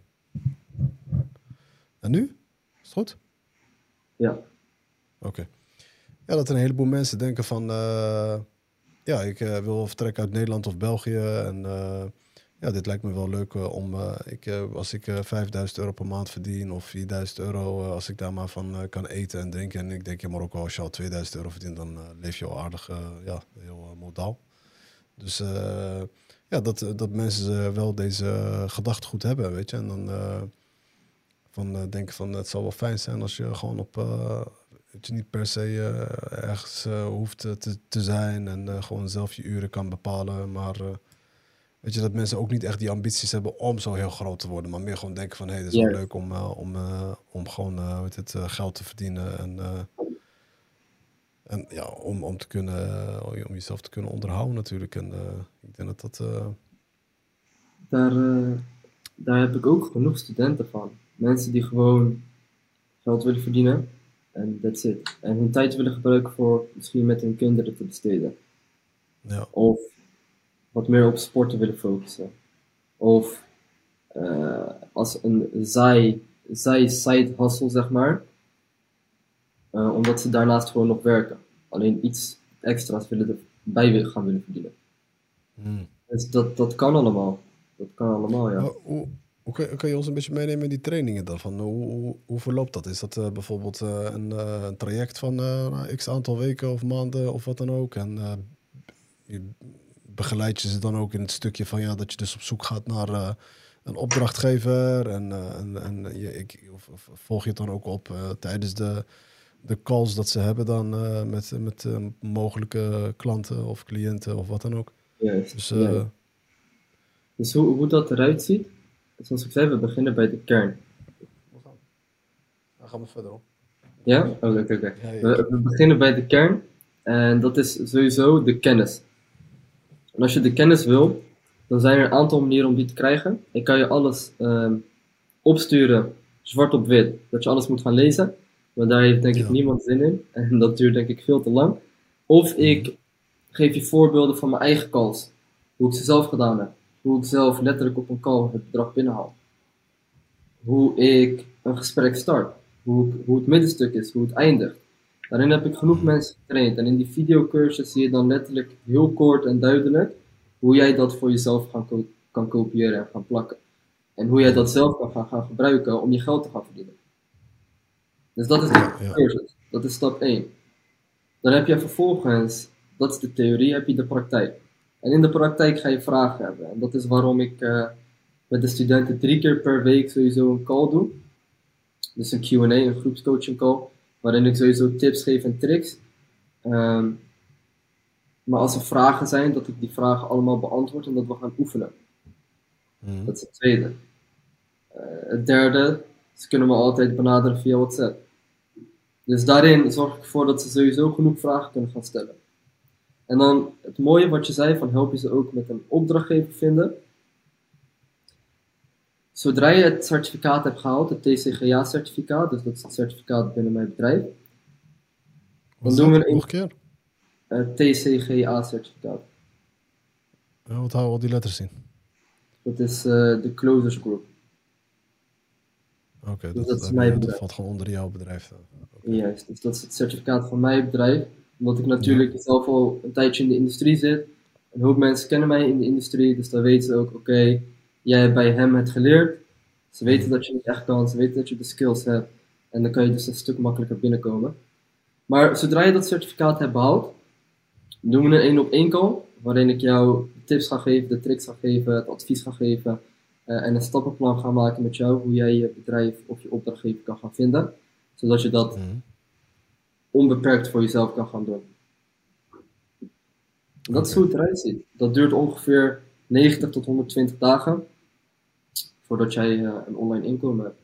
En nu? Is het goed? Ja, Oké. Ja, dat een heleboel mensen denken van, ja, ik wil vertrekken uit Nederland of België. En ja, dit lijkt me wel leuk om, als ik 5000 euro per maand verdien of 4000 euro, als ik daar maar van kan eten en drinken. En ik denk in Marokko, als je al 2000 euro verdient, dan leef je al aardig, ja, heel modaal. Dus ja, dat mensen wel deze gedachtegoed hebben, weet je. En dan denken van, het zal wel fijn zijn als je gewoon op... dat je niet per se ergens hoeft te zijn en gewoon zelf je uren kan bepalen. Maar weet je, dat mensen ook niet echt die ambities hebben om zo heel groot te worden. Maar meer gewoon denken van, hé, het is wel juist. leuk om gewoon geld te verdienen. En ja, om te kunnen, om jezelf te kunnen onderhouden natuurlijk. En ik denk dat... Daar, daar heb ik ook genoeg studenten van. Mensen die gewoon geld willen verdienen en that's it. En hun tijd willen gebruiken voor misschien met hun kinderen te besteden. ja, Of wat meer op sporten willen focussen. Of als een side hustle, zeg maar. Omdat ze daarnaast gewoon nog werken. Alleen iets extra's gaan willen verdienen. Hmm. Dus dat kan allemaal. Dat kan allemaal, ja. Maar hoe kan je ons een beetje meenemen in die trainingen dan? Van, hoe verloopt dat? Is dat bijvoorbeeld een traject van x aantal weken of maanden of wat dan ook? En je begeleid je ze dan ook in het stukje van ja, dat je dus op zoek gaat naar een opdrachtgever en of volg je het dan ook op tijdens de calls dat ze hebben dan met mogelijke klanten of cliënten of wat dan ook? Juist, Dus juist. Dus hoe dat eruit ziet, zoals ik zei, we beginnen bij de kern. dan gaan we verder op. Ja? Oh, oké. Ja, ja. We beginnen bij de kern en dat is sowieso de kennis. En als je de kennis wil, dan zijn er een aantal manieren om die te krijgen. Ik kan je alles opsturen, zwart op wit, dat je alles moet gaan lezen. Maar daar heeft denk ik Ja. niemand zin in en dat duurt denk ik veel te lang. Of ik geef je voorbeelden van mijn eigen calls. Hoe ik ze zelf gedaan heb. Hoe ik zelf letterlijk op een call het bedrag binnenhaal. Hoe ik een gesprek start. Hoe het middenstuk is, hoe het eindigt. Daarin heb ik genoeg mensen getraind. En in die videocursus zie je dan letterlijk heel kort en duidelijk hoe jij dat voor jezelf kan kopiëren en gaan plakken. En hoe jij dat zelf kan gaan gebruiken om je geld te gaan verdienen. Dus dat is de Ja. cursus. Dat is stap 1. Dan heb je vervolgens, dat is de theorie, heb je de praktijk. En in de praktijk ga je vragen hebben. En dat is waarom ik met de studenten 3 keer per week sowieso een call doe. Dus een Q&A, een groepscoaching call. Waarin ik sowieso tips geef en tricks. Maar als er vragen zijn, dat ik die vragen allemaal beantwoord en dat we gaan oefenen. Dat is het tweede. Het derde, ze kunnen me altijd benaderen via WhatsApp. Dus daarin zorg ik ervoor dat ze sowieso genoeg vragen kunnen gaan stellen. En dan het mooie wat je zei, van help je ze ook met een opdrachtgever vinden. Zodra je het certificaat hebt gehaald, het TCGA-certificaat, dus dat is het certificaat binnen mijn bedrijf. Wat Dan doen we nog een keer? TCGA-certificaat. Ja, wat houden al die letters in? Dat is de Closers Group. Oké, Dus dat is dat mijn dat bedrijf. valt gewoon onder jouw bedrijf dan. Oké. Juist, dus dat is het certificaat van mijn bedrijf. Omdat ik natuurlijk zelf al een tijdje in de industrie zit. Een hoop mensen kennen mij in de industrie, dus dan weten ze ook, oké, jij hebt bij hem het geleerd. Ze weten dat je het echt kan, ze weten dat je de skills hebt. En dan kan je dus een stuk makkelijker binnenkomen. Maar zodra je dat certificaat hebt behaald, doen we een 1-op-1 call. Waarin ik jou de tips ga geven, de tricks ga geven, het advies ga geven. En een stappenplan ga maken met jou, hoe jij je bedrijf of je opdrachtgever kan gaan vinden. Zodat je dat onbeperkt voor jezelf kan gaan doen. Dat is hoe het eruit ziet. Dat duurt ongeveer 90 tot 120 dagen. voordat jij een online inkomen hebt.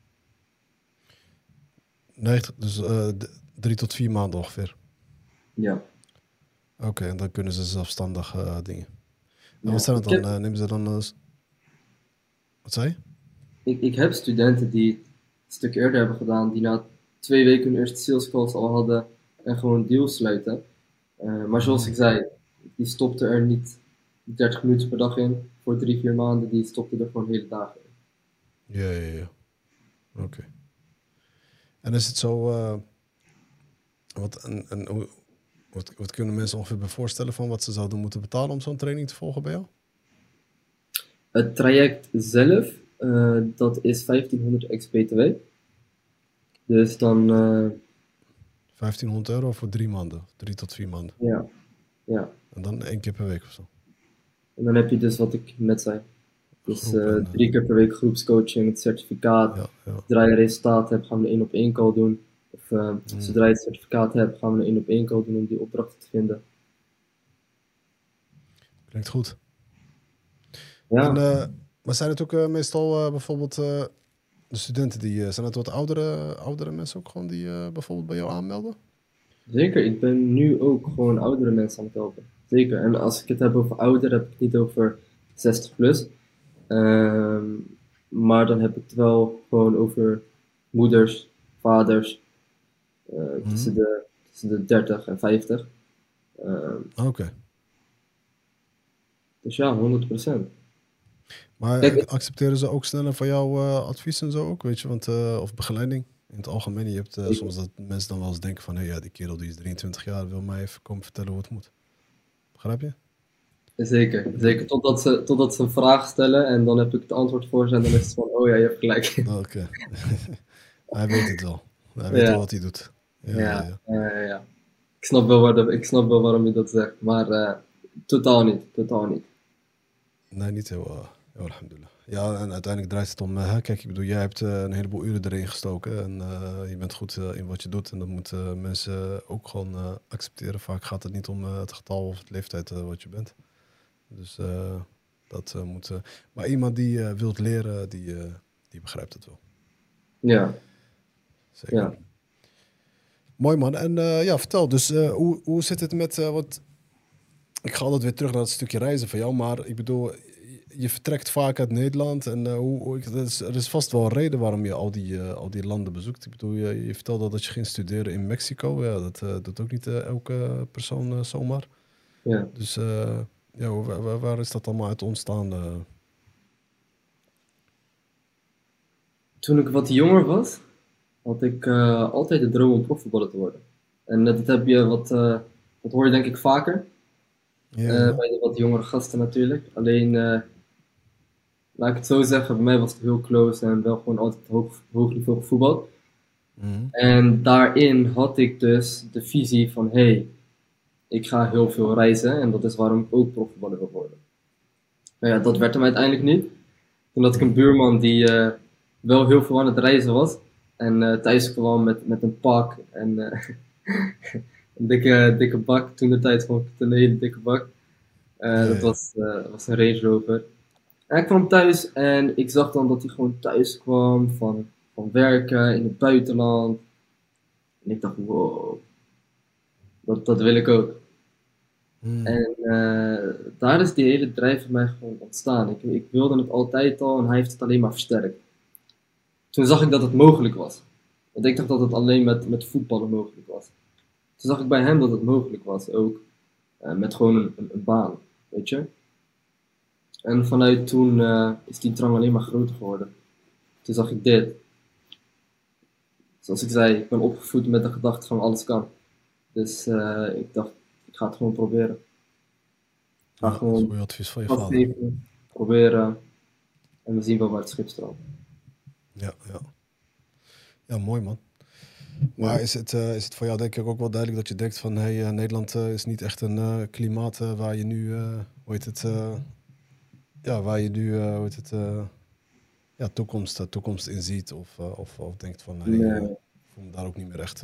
90, dus 3 tot 4 maanden ongeveer. Ja. Oké, en dan kunnen ze zelfstandig dingen. En Ja. wat zijn het dan? Nemen ze dan... wat zei je? Ik heb studenten die het een stuk eerder hebben gedaan, die na 2 weken hun eerste sales calls al hadden en gewoon deals sluiten. Maar zoals ik zei, die stopte er niet 30 minuten per dag in voor 3, 4 maanden, die stopte er gewoon hele dagen in. Ja. Oké. En is het zo... wat kunnen mensen ongeveer bij voorstellen van wat ze zouden moeten betalen om zo'n training te volgen bij jou? Het traject zelf, dat is 1500 ex-BTW. Dus dan, €1500 voor 3 maanden. 3 tot 4 maanden. ja. En dan 1 keer per week of zo. En dan heb je dus wat ik net zei. Dus Groep 3 keer per week groepscoaching, het certificaat. Ja. Zodra je resultaat hebt, gaan we een 1-op-1 call doen. Of zodra je het certificaat hebt, gaan we een 1-op-1 call doen om die opdrachten te vinden. Klinkt goed. Ja, Maar zijn het ook meestal bijvoorbeeld de studenten die... zijn het wat oudere mensen ook gewoon die bijvoorbeeld bij jou aanmelden? zeker. Ik ben nu ook gewoon oudere mensen aan het helpen. Zeker. En als ik het heb over ouder, heb ik het niet over 60 plus. Maar dan heb ik het wel gewoon over moeders, vaders, tussen de 30 en 50. Oké. Dus ja, 100%. Maar Kijk, accepteren ze ook sneller van jouw advies en zo ook, weet je? Want, of begeleiding in het algemeen. Je hebt soms dat mensen dan wel eens denken van... ja, die kerel die is 23 jaar, wil mij even komen vertellen hoe het moet. Begrijp je? Zeker. Totdat ze een vraag stellen en dan heb ik het antwoord voor ze en dan is het van, oh ja, je hebt gelijk. Oké. Hij weet het wel. Hij weet wel wat hij doet. Ja. Ja. Ik snap wel waarom je dat zegt, maar totaal niet. Nee, niet heel alhamdulillah. Ja, en uiteindelijk draait het om... kijk, ik bedoel, jij hebt een heleboel uren erin gestoken. En je bent goed in wat je doet. En dat moeten mensen ook gewoon accepteren. Vaak gaat het niet om het getal of de leeftijd wat je bent. Dus dat moet... maar iemand die wilt leren, die begrijpt het wel. Ja, Zeker. ja. Mooi man. En vertel. Dus hoe zit het met... wat... Ik ga altijd weer terug naar het stukje reizen van jou. Maar ik bedoel, je vertrekt vaak uit Nederland. En er is vast wel een reden waarom je al die landen bezoekt. Ik bedoel, je vertelde dat je ging studeren in Mexico. Ja, dat doet ook niet elke persoon zomaar. Ja. Dus ja, waar is dat allemaal uit ontstaan? Toen ik wat jonger was, had ik altijd de droom om profvoetballer te worden. En dat heb je dat hoor je denk ik vaker. Ja. Bij de wat jongere gasten natuurlijk. Alleen, laat ik het zo zeggen, bij mij was het heel close en wel gewoon altijd hoog niveau gevoetbald. Mhm. En daarin had ik dus de visie van, hey, ik ga heel veel reizen en dat is waarom ik ook profvoetballer wil worden. Nou ja, dat werd hem uiteindelijk niet. Toen had ik een buurman die wel heel veel aan het reizen was. En thuis kwam met een pak en een dikke bak. Toen de tijd vond ik het een hele dikke bak. Dat was een Range Rover. En ik kwam thuis en ik zag dan dat hij gewoon thuis kwam van werken in het buitenland. En ik dacht, wow, dat wil ik ook. Mhm. En daar is die hele drijf van mij gewoon ontstaan. Ik wilde het altijd al en hij heeft het alleen maar versterkt. Toen zag ik dat het mogelijk was. Want ik dacht dat het alleen met voetballen mogelijk was. Toen zag ik bij hem dat het mogelijk was ook. Met gewoon een baan, weet je. En vanuit toen is die drang alleen maar groter geworden. Toen zag ik dit. Zoals ik zei, ik ben opgevoed met de gedachte van alles kan. Dus ik dacht, ik ga het gewoon proberen. Ik ga Ja, dat is gewoon goede advies van je gas vader. geven, proberen. En we zien wel waar het schip stroomt. Ja. Ja, mooi man. Maar is het voor jou denk ik ook wel duidelijk dat je denkt van... hey, Nederland is niet echt een klimaat waar je nu... waar je nu toekomst in ziet. Of denkt van... hey, Nee, ik voel me daar ook niet meer echt...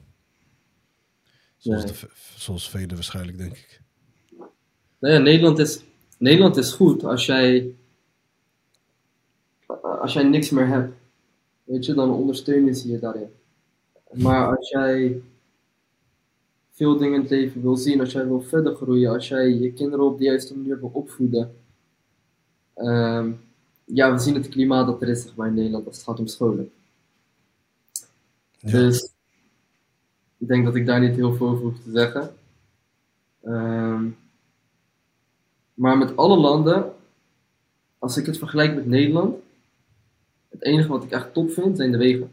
nee. zoals velen waarschijnlijk, denk ik. Nou ja, Nederland is goed als jij niks meer hebt, weet je, dan ondersteunen ze je daarin. Maar als jij veel dingen in het leven wil zien, als jij wil verder groeien, als jij je kinderen op de juiste manier wil opvoeden. Ehm, ja, we zien het klimaat dat er is, zeg maar, in Nederland als het gaat om scholen. Ja, Dus ik denk dat ik daar niet heel veel over hoef te zeggen. Ehm, maar met alle landen, als ik het vergelijk met Nederland, het enige wat ik echt top vind, zijn de wegen.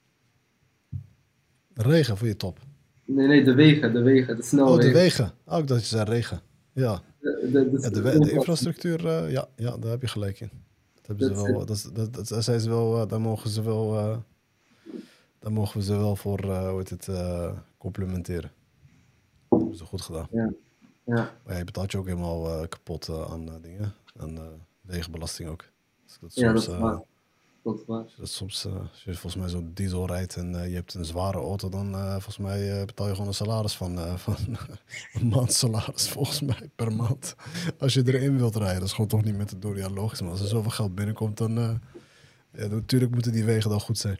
regen voor je top. Nee, de Oh, de snelwegen. wegen. Oh, ik dacht je zei regen. Ja, ja de infrastructuur, ja, daar heb je gelijk in. Dat hebben ze That's it. wel, daar zijn ze wel, daar mogen ze wel, daar mogen we ze wel voor, hoe heet het, complimenteren. Dat hebben ze goed gedaan. Ja, ja, Maar je betaalt je ook helemaal kapot aan dingen. Aan wegenbelasting ook. Dus dat ja, soms, dat is waar. Dat is waar. als je volgens mij zo'n diesel rijdt en je hebt een zware auto, dan volgens mij betaal je gewoon een salaris van een maandsalaris volgens mij per maand. Als je erin wilt rijden, dat is gewoon toch niet met de door. Ja, logisch, maar als er zoveel geld binnenkomt, dan ja, natuurlijk moeten die wegen dan goed zijn.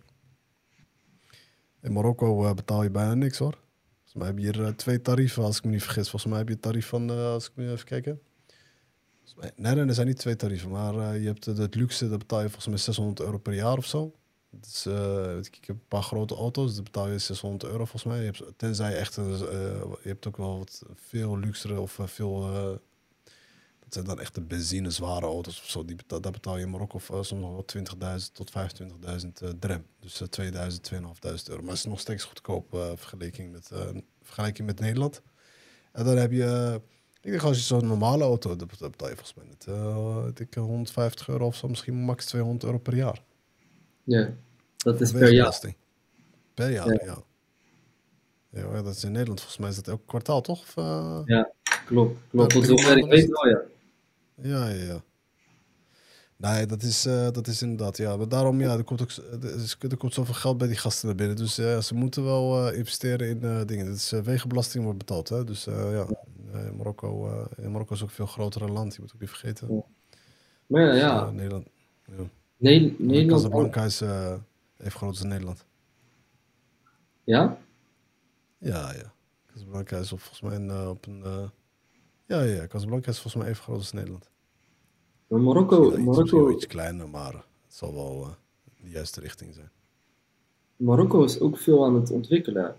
In Marokko betaal je bijna niks hoor. Volgens mij heb je hier twee tarieven, als ik me niet vergis. Volgens mij heb je een tarief van, als ik me even kijken. Nee, er zijn niet twee tarieven, maar je hebt het luxe, dat betaal je volgens mij 600 euro per jaar of zo. Dus, ik heb een paar grote auto's, dat betaal je 600 euro volgens mij. Tenzij je echt, je hebt ook wel wat veel luxere of dat zijn dan echt de benzine zware auto's of zo. Daar betaal je in Marokko soms nog wel 20.000 tot 25.000 dirham. Dus 2000, 2500 euro. Maar het is nog steeds goedkoop vergelijking met Nederland. En dan heb je, ik denk als je zo'n normale auto, dat betaal je volgens mij net, ik denk 150 euro of zo, misschien max 200 euro per jaar. Ja, dat Voor is per jaar. wegenbelasting. Per Ja, jaar, ja. Ja, maar dat is in Nederland volgens mij is dat elk kwartaal, toch? Of, ja, klopt. per Tot 3 zover ik maanden is weet het? wel, ja. Ja, ja, ja. Nee, dat is inderdaad, ja. Maar daarom, ja, er komt zoveel geld bij die gasten naar binnen. Dus ze moeten wel investeren in dingen. Dus wegenbelasting wordt betaald, hè. Dus ja, Marokko is ook een veel groter land. Je moet ook niet vergeten. Ja. Maar ja, Dus ja. Nederland, ja. Alleen Nederland ook. Casablanca is even groot als Nederland. Ja? Ja, ja. Casablanca is volgens mij op een... ja, ja, Casablanca is volgens mij even groot als Nederland. Maar Misschien wel iets kleiner, maar het zal wel de juiste richting zijn. Marokko is ook veel aan het ontwikkelen.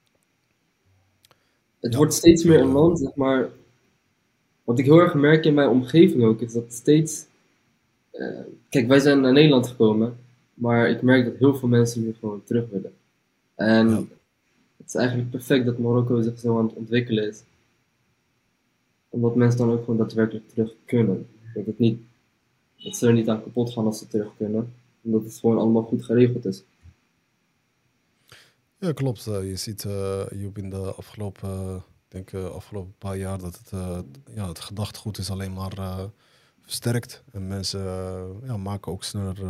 Het Ja, wordt steeds meer een veel. land, zeg maar. Wat ik heel erg merk in mijn omgeving ook, is dat steeds. Kijk, wij zijn naar Nederland gekomen, maar ik merk dat heel veel mensen nu gewoon terug willen. En Ja. het is eigenlijk perfect dat Marokko zich zo aan het ontwikkelen is. Omdat mensen dan ook gewoon daadwerkelijk terug kunnen. Dat ze er niet aan kapot gaan als ze terug kunnen. Omdat het gewoon allemaal goed geregeld is. Ja, klopt. Je ziet, Joep, in de afgelopen, ik denk, afgelopen paar jaar dat ja, het gedachtegoed is alleen maar versterkt. En mensen ja, maken ook sneller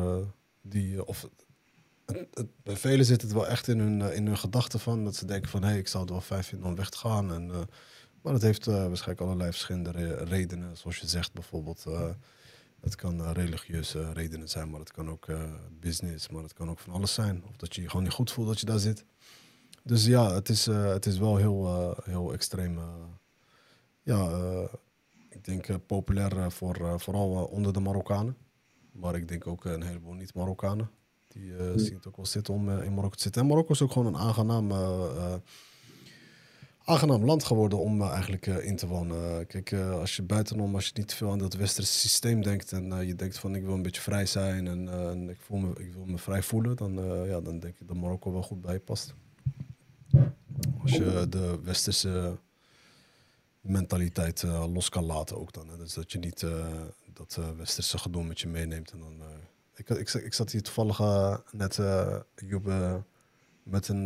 bij velen zit het wel echt in hun gedachten van dat ze denken van hé, ik zou het wel fijn vinden om weg te gaan. Maar dat heeft waarschijnlijk allerlei verschillende redenen. Zoals je zegt bijvoorbeeld, het kan religieuze redenen zijn, maar het kan ook business, maar het kan ook van alles zijn. Of dat je je gewoon niet goed voelt dat je daar zit. Dus ja, het is wel heel extreem. Ja, ik denk populair vooral onder de Marokkanen. Maar ik denk ook een heleboel niet-Marokkanen. Die zien het ook wel zitten om in Marokko te zitten. En Marokko is ook gewoon een aangenaam land geworden om eigenlijk in te wonen. Kijk, als je niet te veel aan dat westerse systeem denkt en je denkt van ik wil een beetje vrij zijn en ik wil me vrij voelen, ja, dan denk ik dat Marokko wel goed bij je past. Als je de westerse mentaliteit los kan laten ook dan. Hè. Dus dat je niet dat westerse gedoe met je meeneemt. En dan, ik zat hier toevallig net, Joep, met een...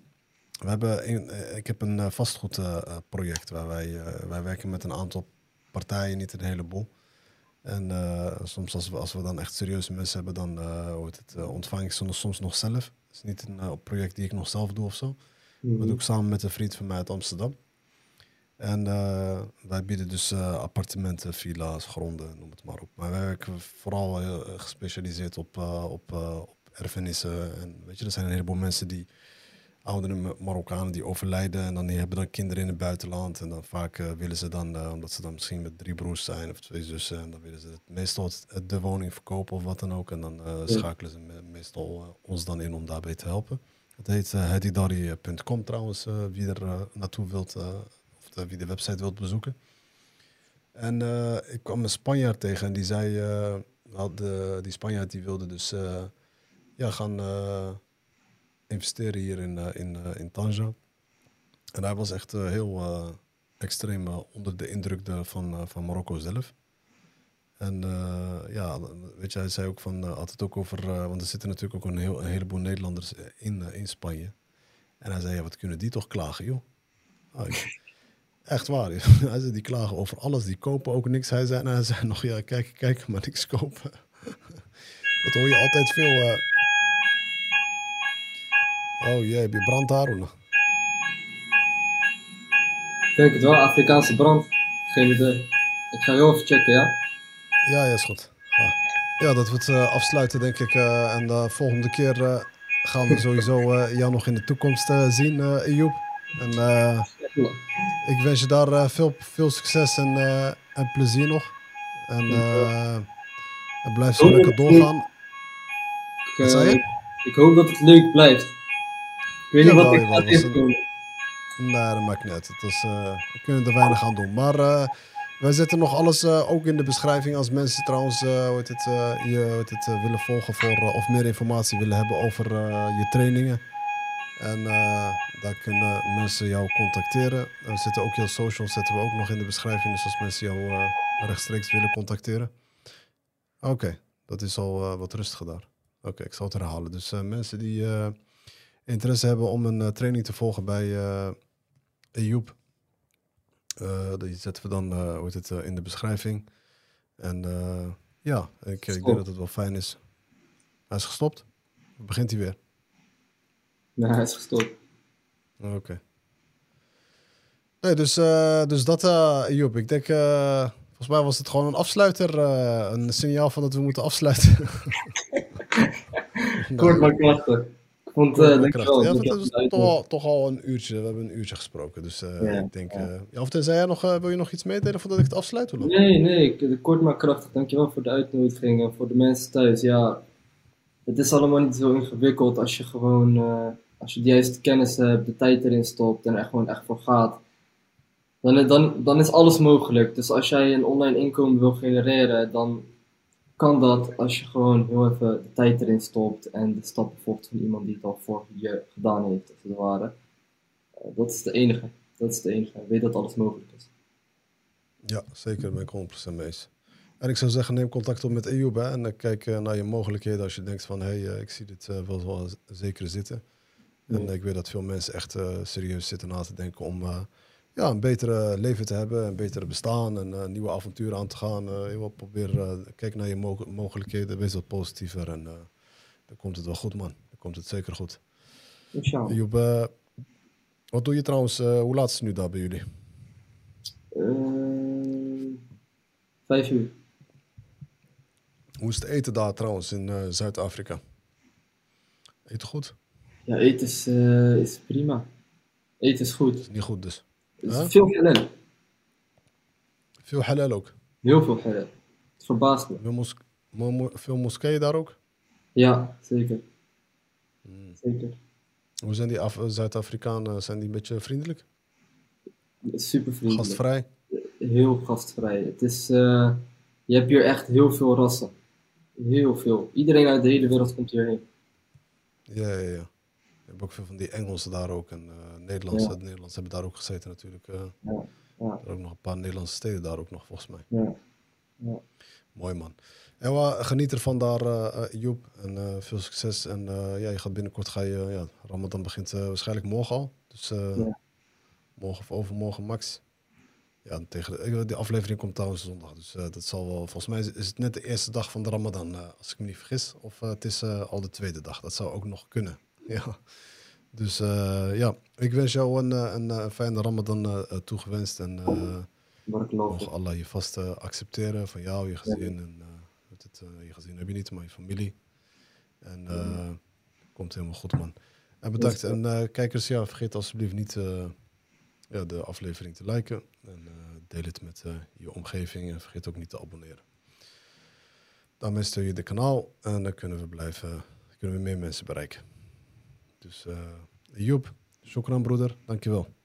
ik heb een vastgoedproject waar wij werken met een aantal partijen, niet een heleboel. En soms als we dan echt serieuze mensen hebben, dan ontvang ik ze soms nog zelf. Het is niet een project die ik nog zelf doe of zo. Dat doe ik samen met een vriend van mij uit Amsterdam. En wij bieden dus appartementen, villa's, gronden, noem het maar op. Maar wij werken vooral heel gespecialiseerd op erfenissen. En weet je, er zijn een heleboel mensen die oudere Marokkanen die overlijden en dan die hebben dan kinderen in het buitenland. En dan vaak willen ze dan, omdat ze dan misschien met 3 broers zijn of 2 zussen, en dan willen ze meestal de woning verkopen of wat dan ook. En dan Ja. schakelen ze meestal ons dan in om daarbij te helpen. Het heet hedidari.com trouwens, wie er naartoe wilt, wie de website wilt bezoeken. En ik kwam een Spanjaard tegen en die zei, die Spanjaard die wilde dus ja, gaan investeren hier in Tanger. En hij was echt heel extreem onder de indruk van Marokko zelf. En ja, weet je, hij zei ook van, had het ook over, want er zitten natuurlijk ook een heleboel Nederlanders in Spanje. En hij zei, ja, wat kunnen die toch klagen, joh? Ah, echt waar. Hij zei, die klagen over alles, die kopen ook niks. Hij zei nog, ja, kijk, maar niks kopen. Dat hoor je altijd veel. Oh jee, heb je brand daar? Of nog? Ik denk het wel, Afrikaanse brand. Geen idee. Ik ga heel even checken, ja? Ja, is goed. Ja, dat we het afsluiten, denk ik. En de volgende keer gaan we sowieso jou nog in de toekomst zien, Ejoep. En ik wens je daar veel succes en plezier nog. En blijf zo lekker doorgaan. Wat zei je? Ik hoop dat het leuk blijft. Ik weet niet wat ik ga tegenkomen. Nee, dat maakt niet uit. We kunnen er weinig aan doen. Maar wij zetten nog alles ook in de beschrijving. Als mensen trouwens je willen volgen voor, of meer informatie willen hebben over je trainingen. En daar kunnen mensen jou contacteren. We zetten ook jouw socials zetten we ook nog in de beschrijving. Dus als mensen jou rechtstreeks willen contacteren. Oké, dat is al wat rustiger daar. Oké, ik zal het herhalen. Dus mensen die interesse hebben om een training te volgen bij Ejoep. Die zetten we dan in de beschrijving. En ja, ik denk dat het wel fijn is. Hij is gestopt? Of begint hij weer? Nee, hij is gestopt. Oké. Nee, dus dat, Ejoep. Ik denk, volgens mij was het gewoon een afsluiter. Een signaal van dat we moeten afsluiten. Kort maar krachtig. Ik vond dankjewel. Ja, het is toch al een uurtje. We hebben een uurtje gesproken. Dus ik denk... Ja, of tenzij wil je nog iets meedelen voordat ik het afsluit? Of Nee. Kort maar krachtig. Dankjewel voor de uitnodiging. En voor de mensen thuis. Ja, het is allemaal niet zo ingewikkeld als je gewoon... als je de juiste kennis hebt, de tijd erin stopt en er gewoon echt voor gaat. Dan is alles mogelijk. Dus als jij een online inkomen wil genereren, dan kan dat als je gewoon heel even de tijd erin stopt en de stappen volgt van iemand die het al voor je gedaan heeft, als het ware. Dat is de enige. Weet dat alles mogelijk is. Ja, zeker. Daar ben ik 100% mee eens. En ik zou zeggen, neem contact op met Ejoep en kijk naar je mogelijkheden als je denkt van, hé, ik zie dit wel zeker zitten. En ik weet dat veel mensen echt serieus zitten na te denken om een betere leven te hebben, een betere bestaan en nieuwe avonturen aan te gaan. Kijk naar je mogelijkheden, wees wat positiever en dan komt het wel goed, man. Dan komt het zeker goed. Inshallah. Ejoep, wat doe je trouwens? Hoe laat is het nu daar bij jullie? 5 uur. Hoe is het eten daar trouwens in Zuid-Afrika? Eten goed? Ja, eten is prima. Eten is goed. Is niet goed dus. Veel halal. Veel halal ook? Heel veel halal. Het verbaast me. Veel moskeeën daar ook? Ja, zeker. Zeker. Hoe zijn die Zuid-Afrikanen? Zijn die een beetje vriendelijk? Super vriendelijk. Gastvrij? Heel gastvrij. Het is, je hebt hier echt heel veel rassen. Heel veel. Iedereen uit de hele wereld komt hierheen. Ja. Je hebt ook veel van die Engelsen daar ook. En Nederlanders. Ja. De Nederlanders hebben daar ook gezeten natuurlijk. Er zijn ook nog een paar Nederlandse steden daar ook nog, volgens mij. Ja. Mooi, man. En geniet ervan daar, Joep. En veel succes. En je gaat binnenkort Ramadan begint waarschijnlijk morgen al. Dus morgen of overmorgen max. Ja, de aflevering komt trouwens zondag. Dus dat zal wel... Volgens mij is het net de eerste dag van de Ramadan, als ik me niet vergis. Of het is al de tweede dag. Dat zou ook nog kunnen. Ja. Dus ja, ik wens jou een fijne Ramadan toegewenst. En Barakallahu mogen fik. Allah je vast accepteren van jou, je Ja, gezin. En je gezin heb je niet, maar je familie. En komt helemaal goed, man. En bedankt. inshallah. En kijkers, ja, vergeet alsjeblieft niet ja, de aflevering te liken. En deel het met je omgeving. En vergeet ook niet te abonneren. Daarmee steun je de kanaal. En dan kunnen we meer mensen bereiken. Dus Joep, shukran broeder. Dankjewel.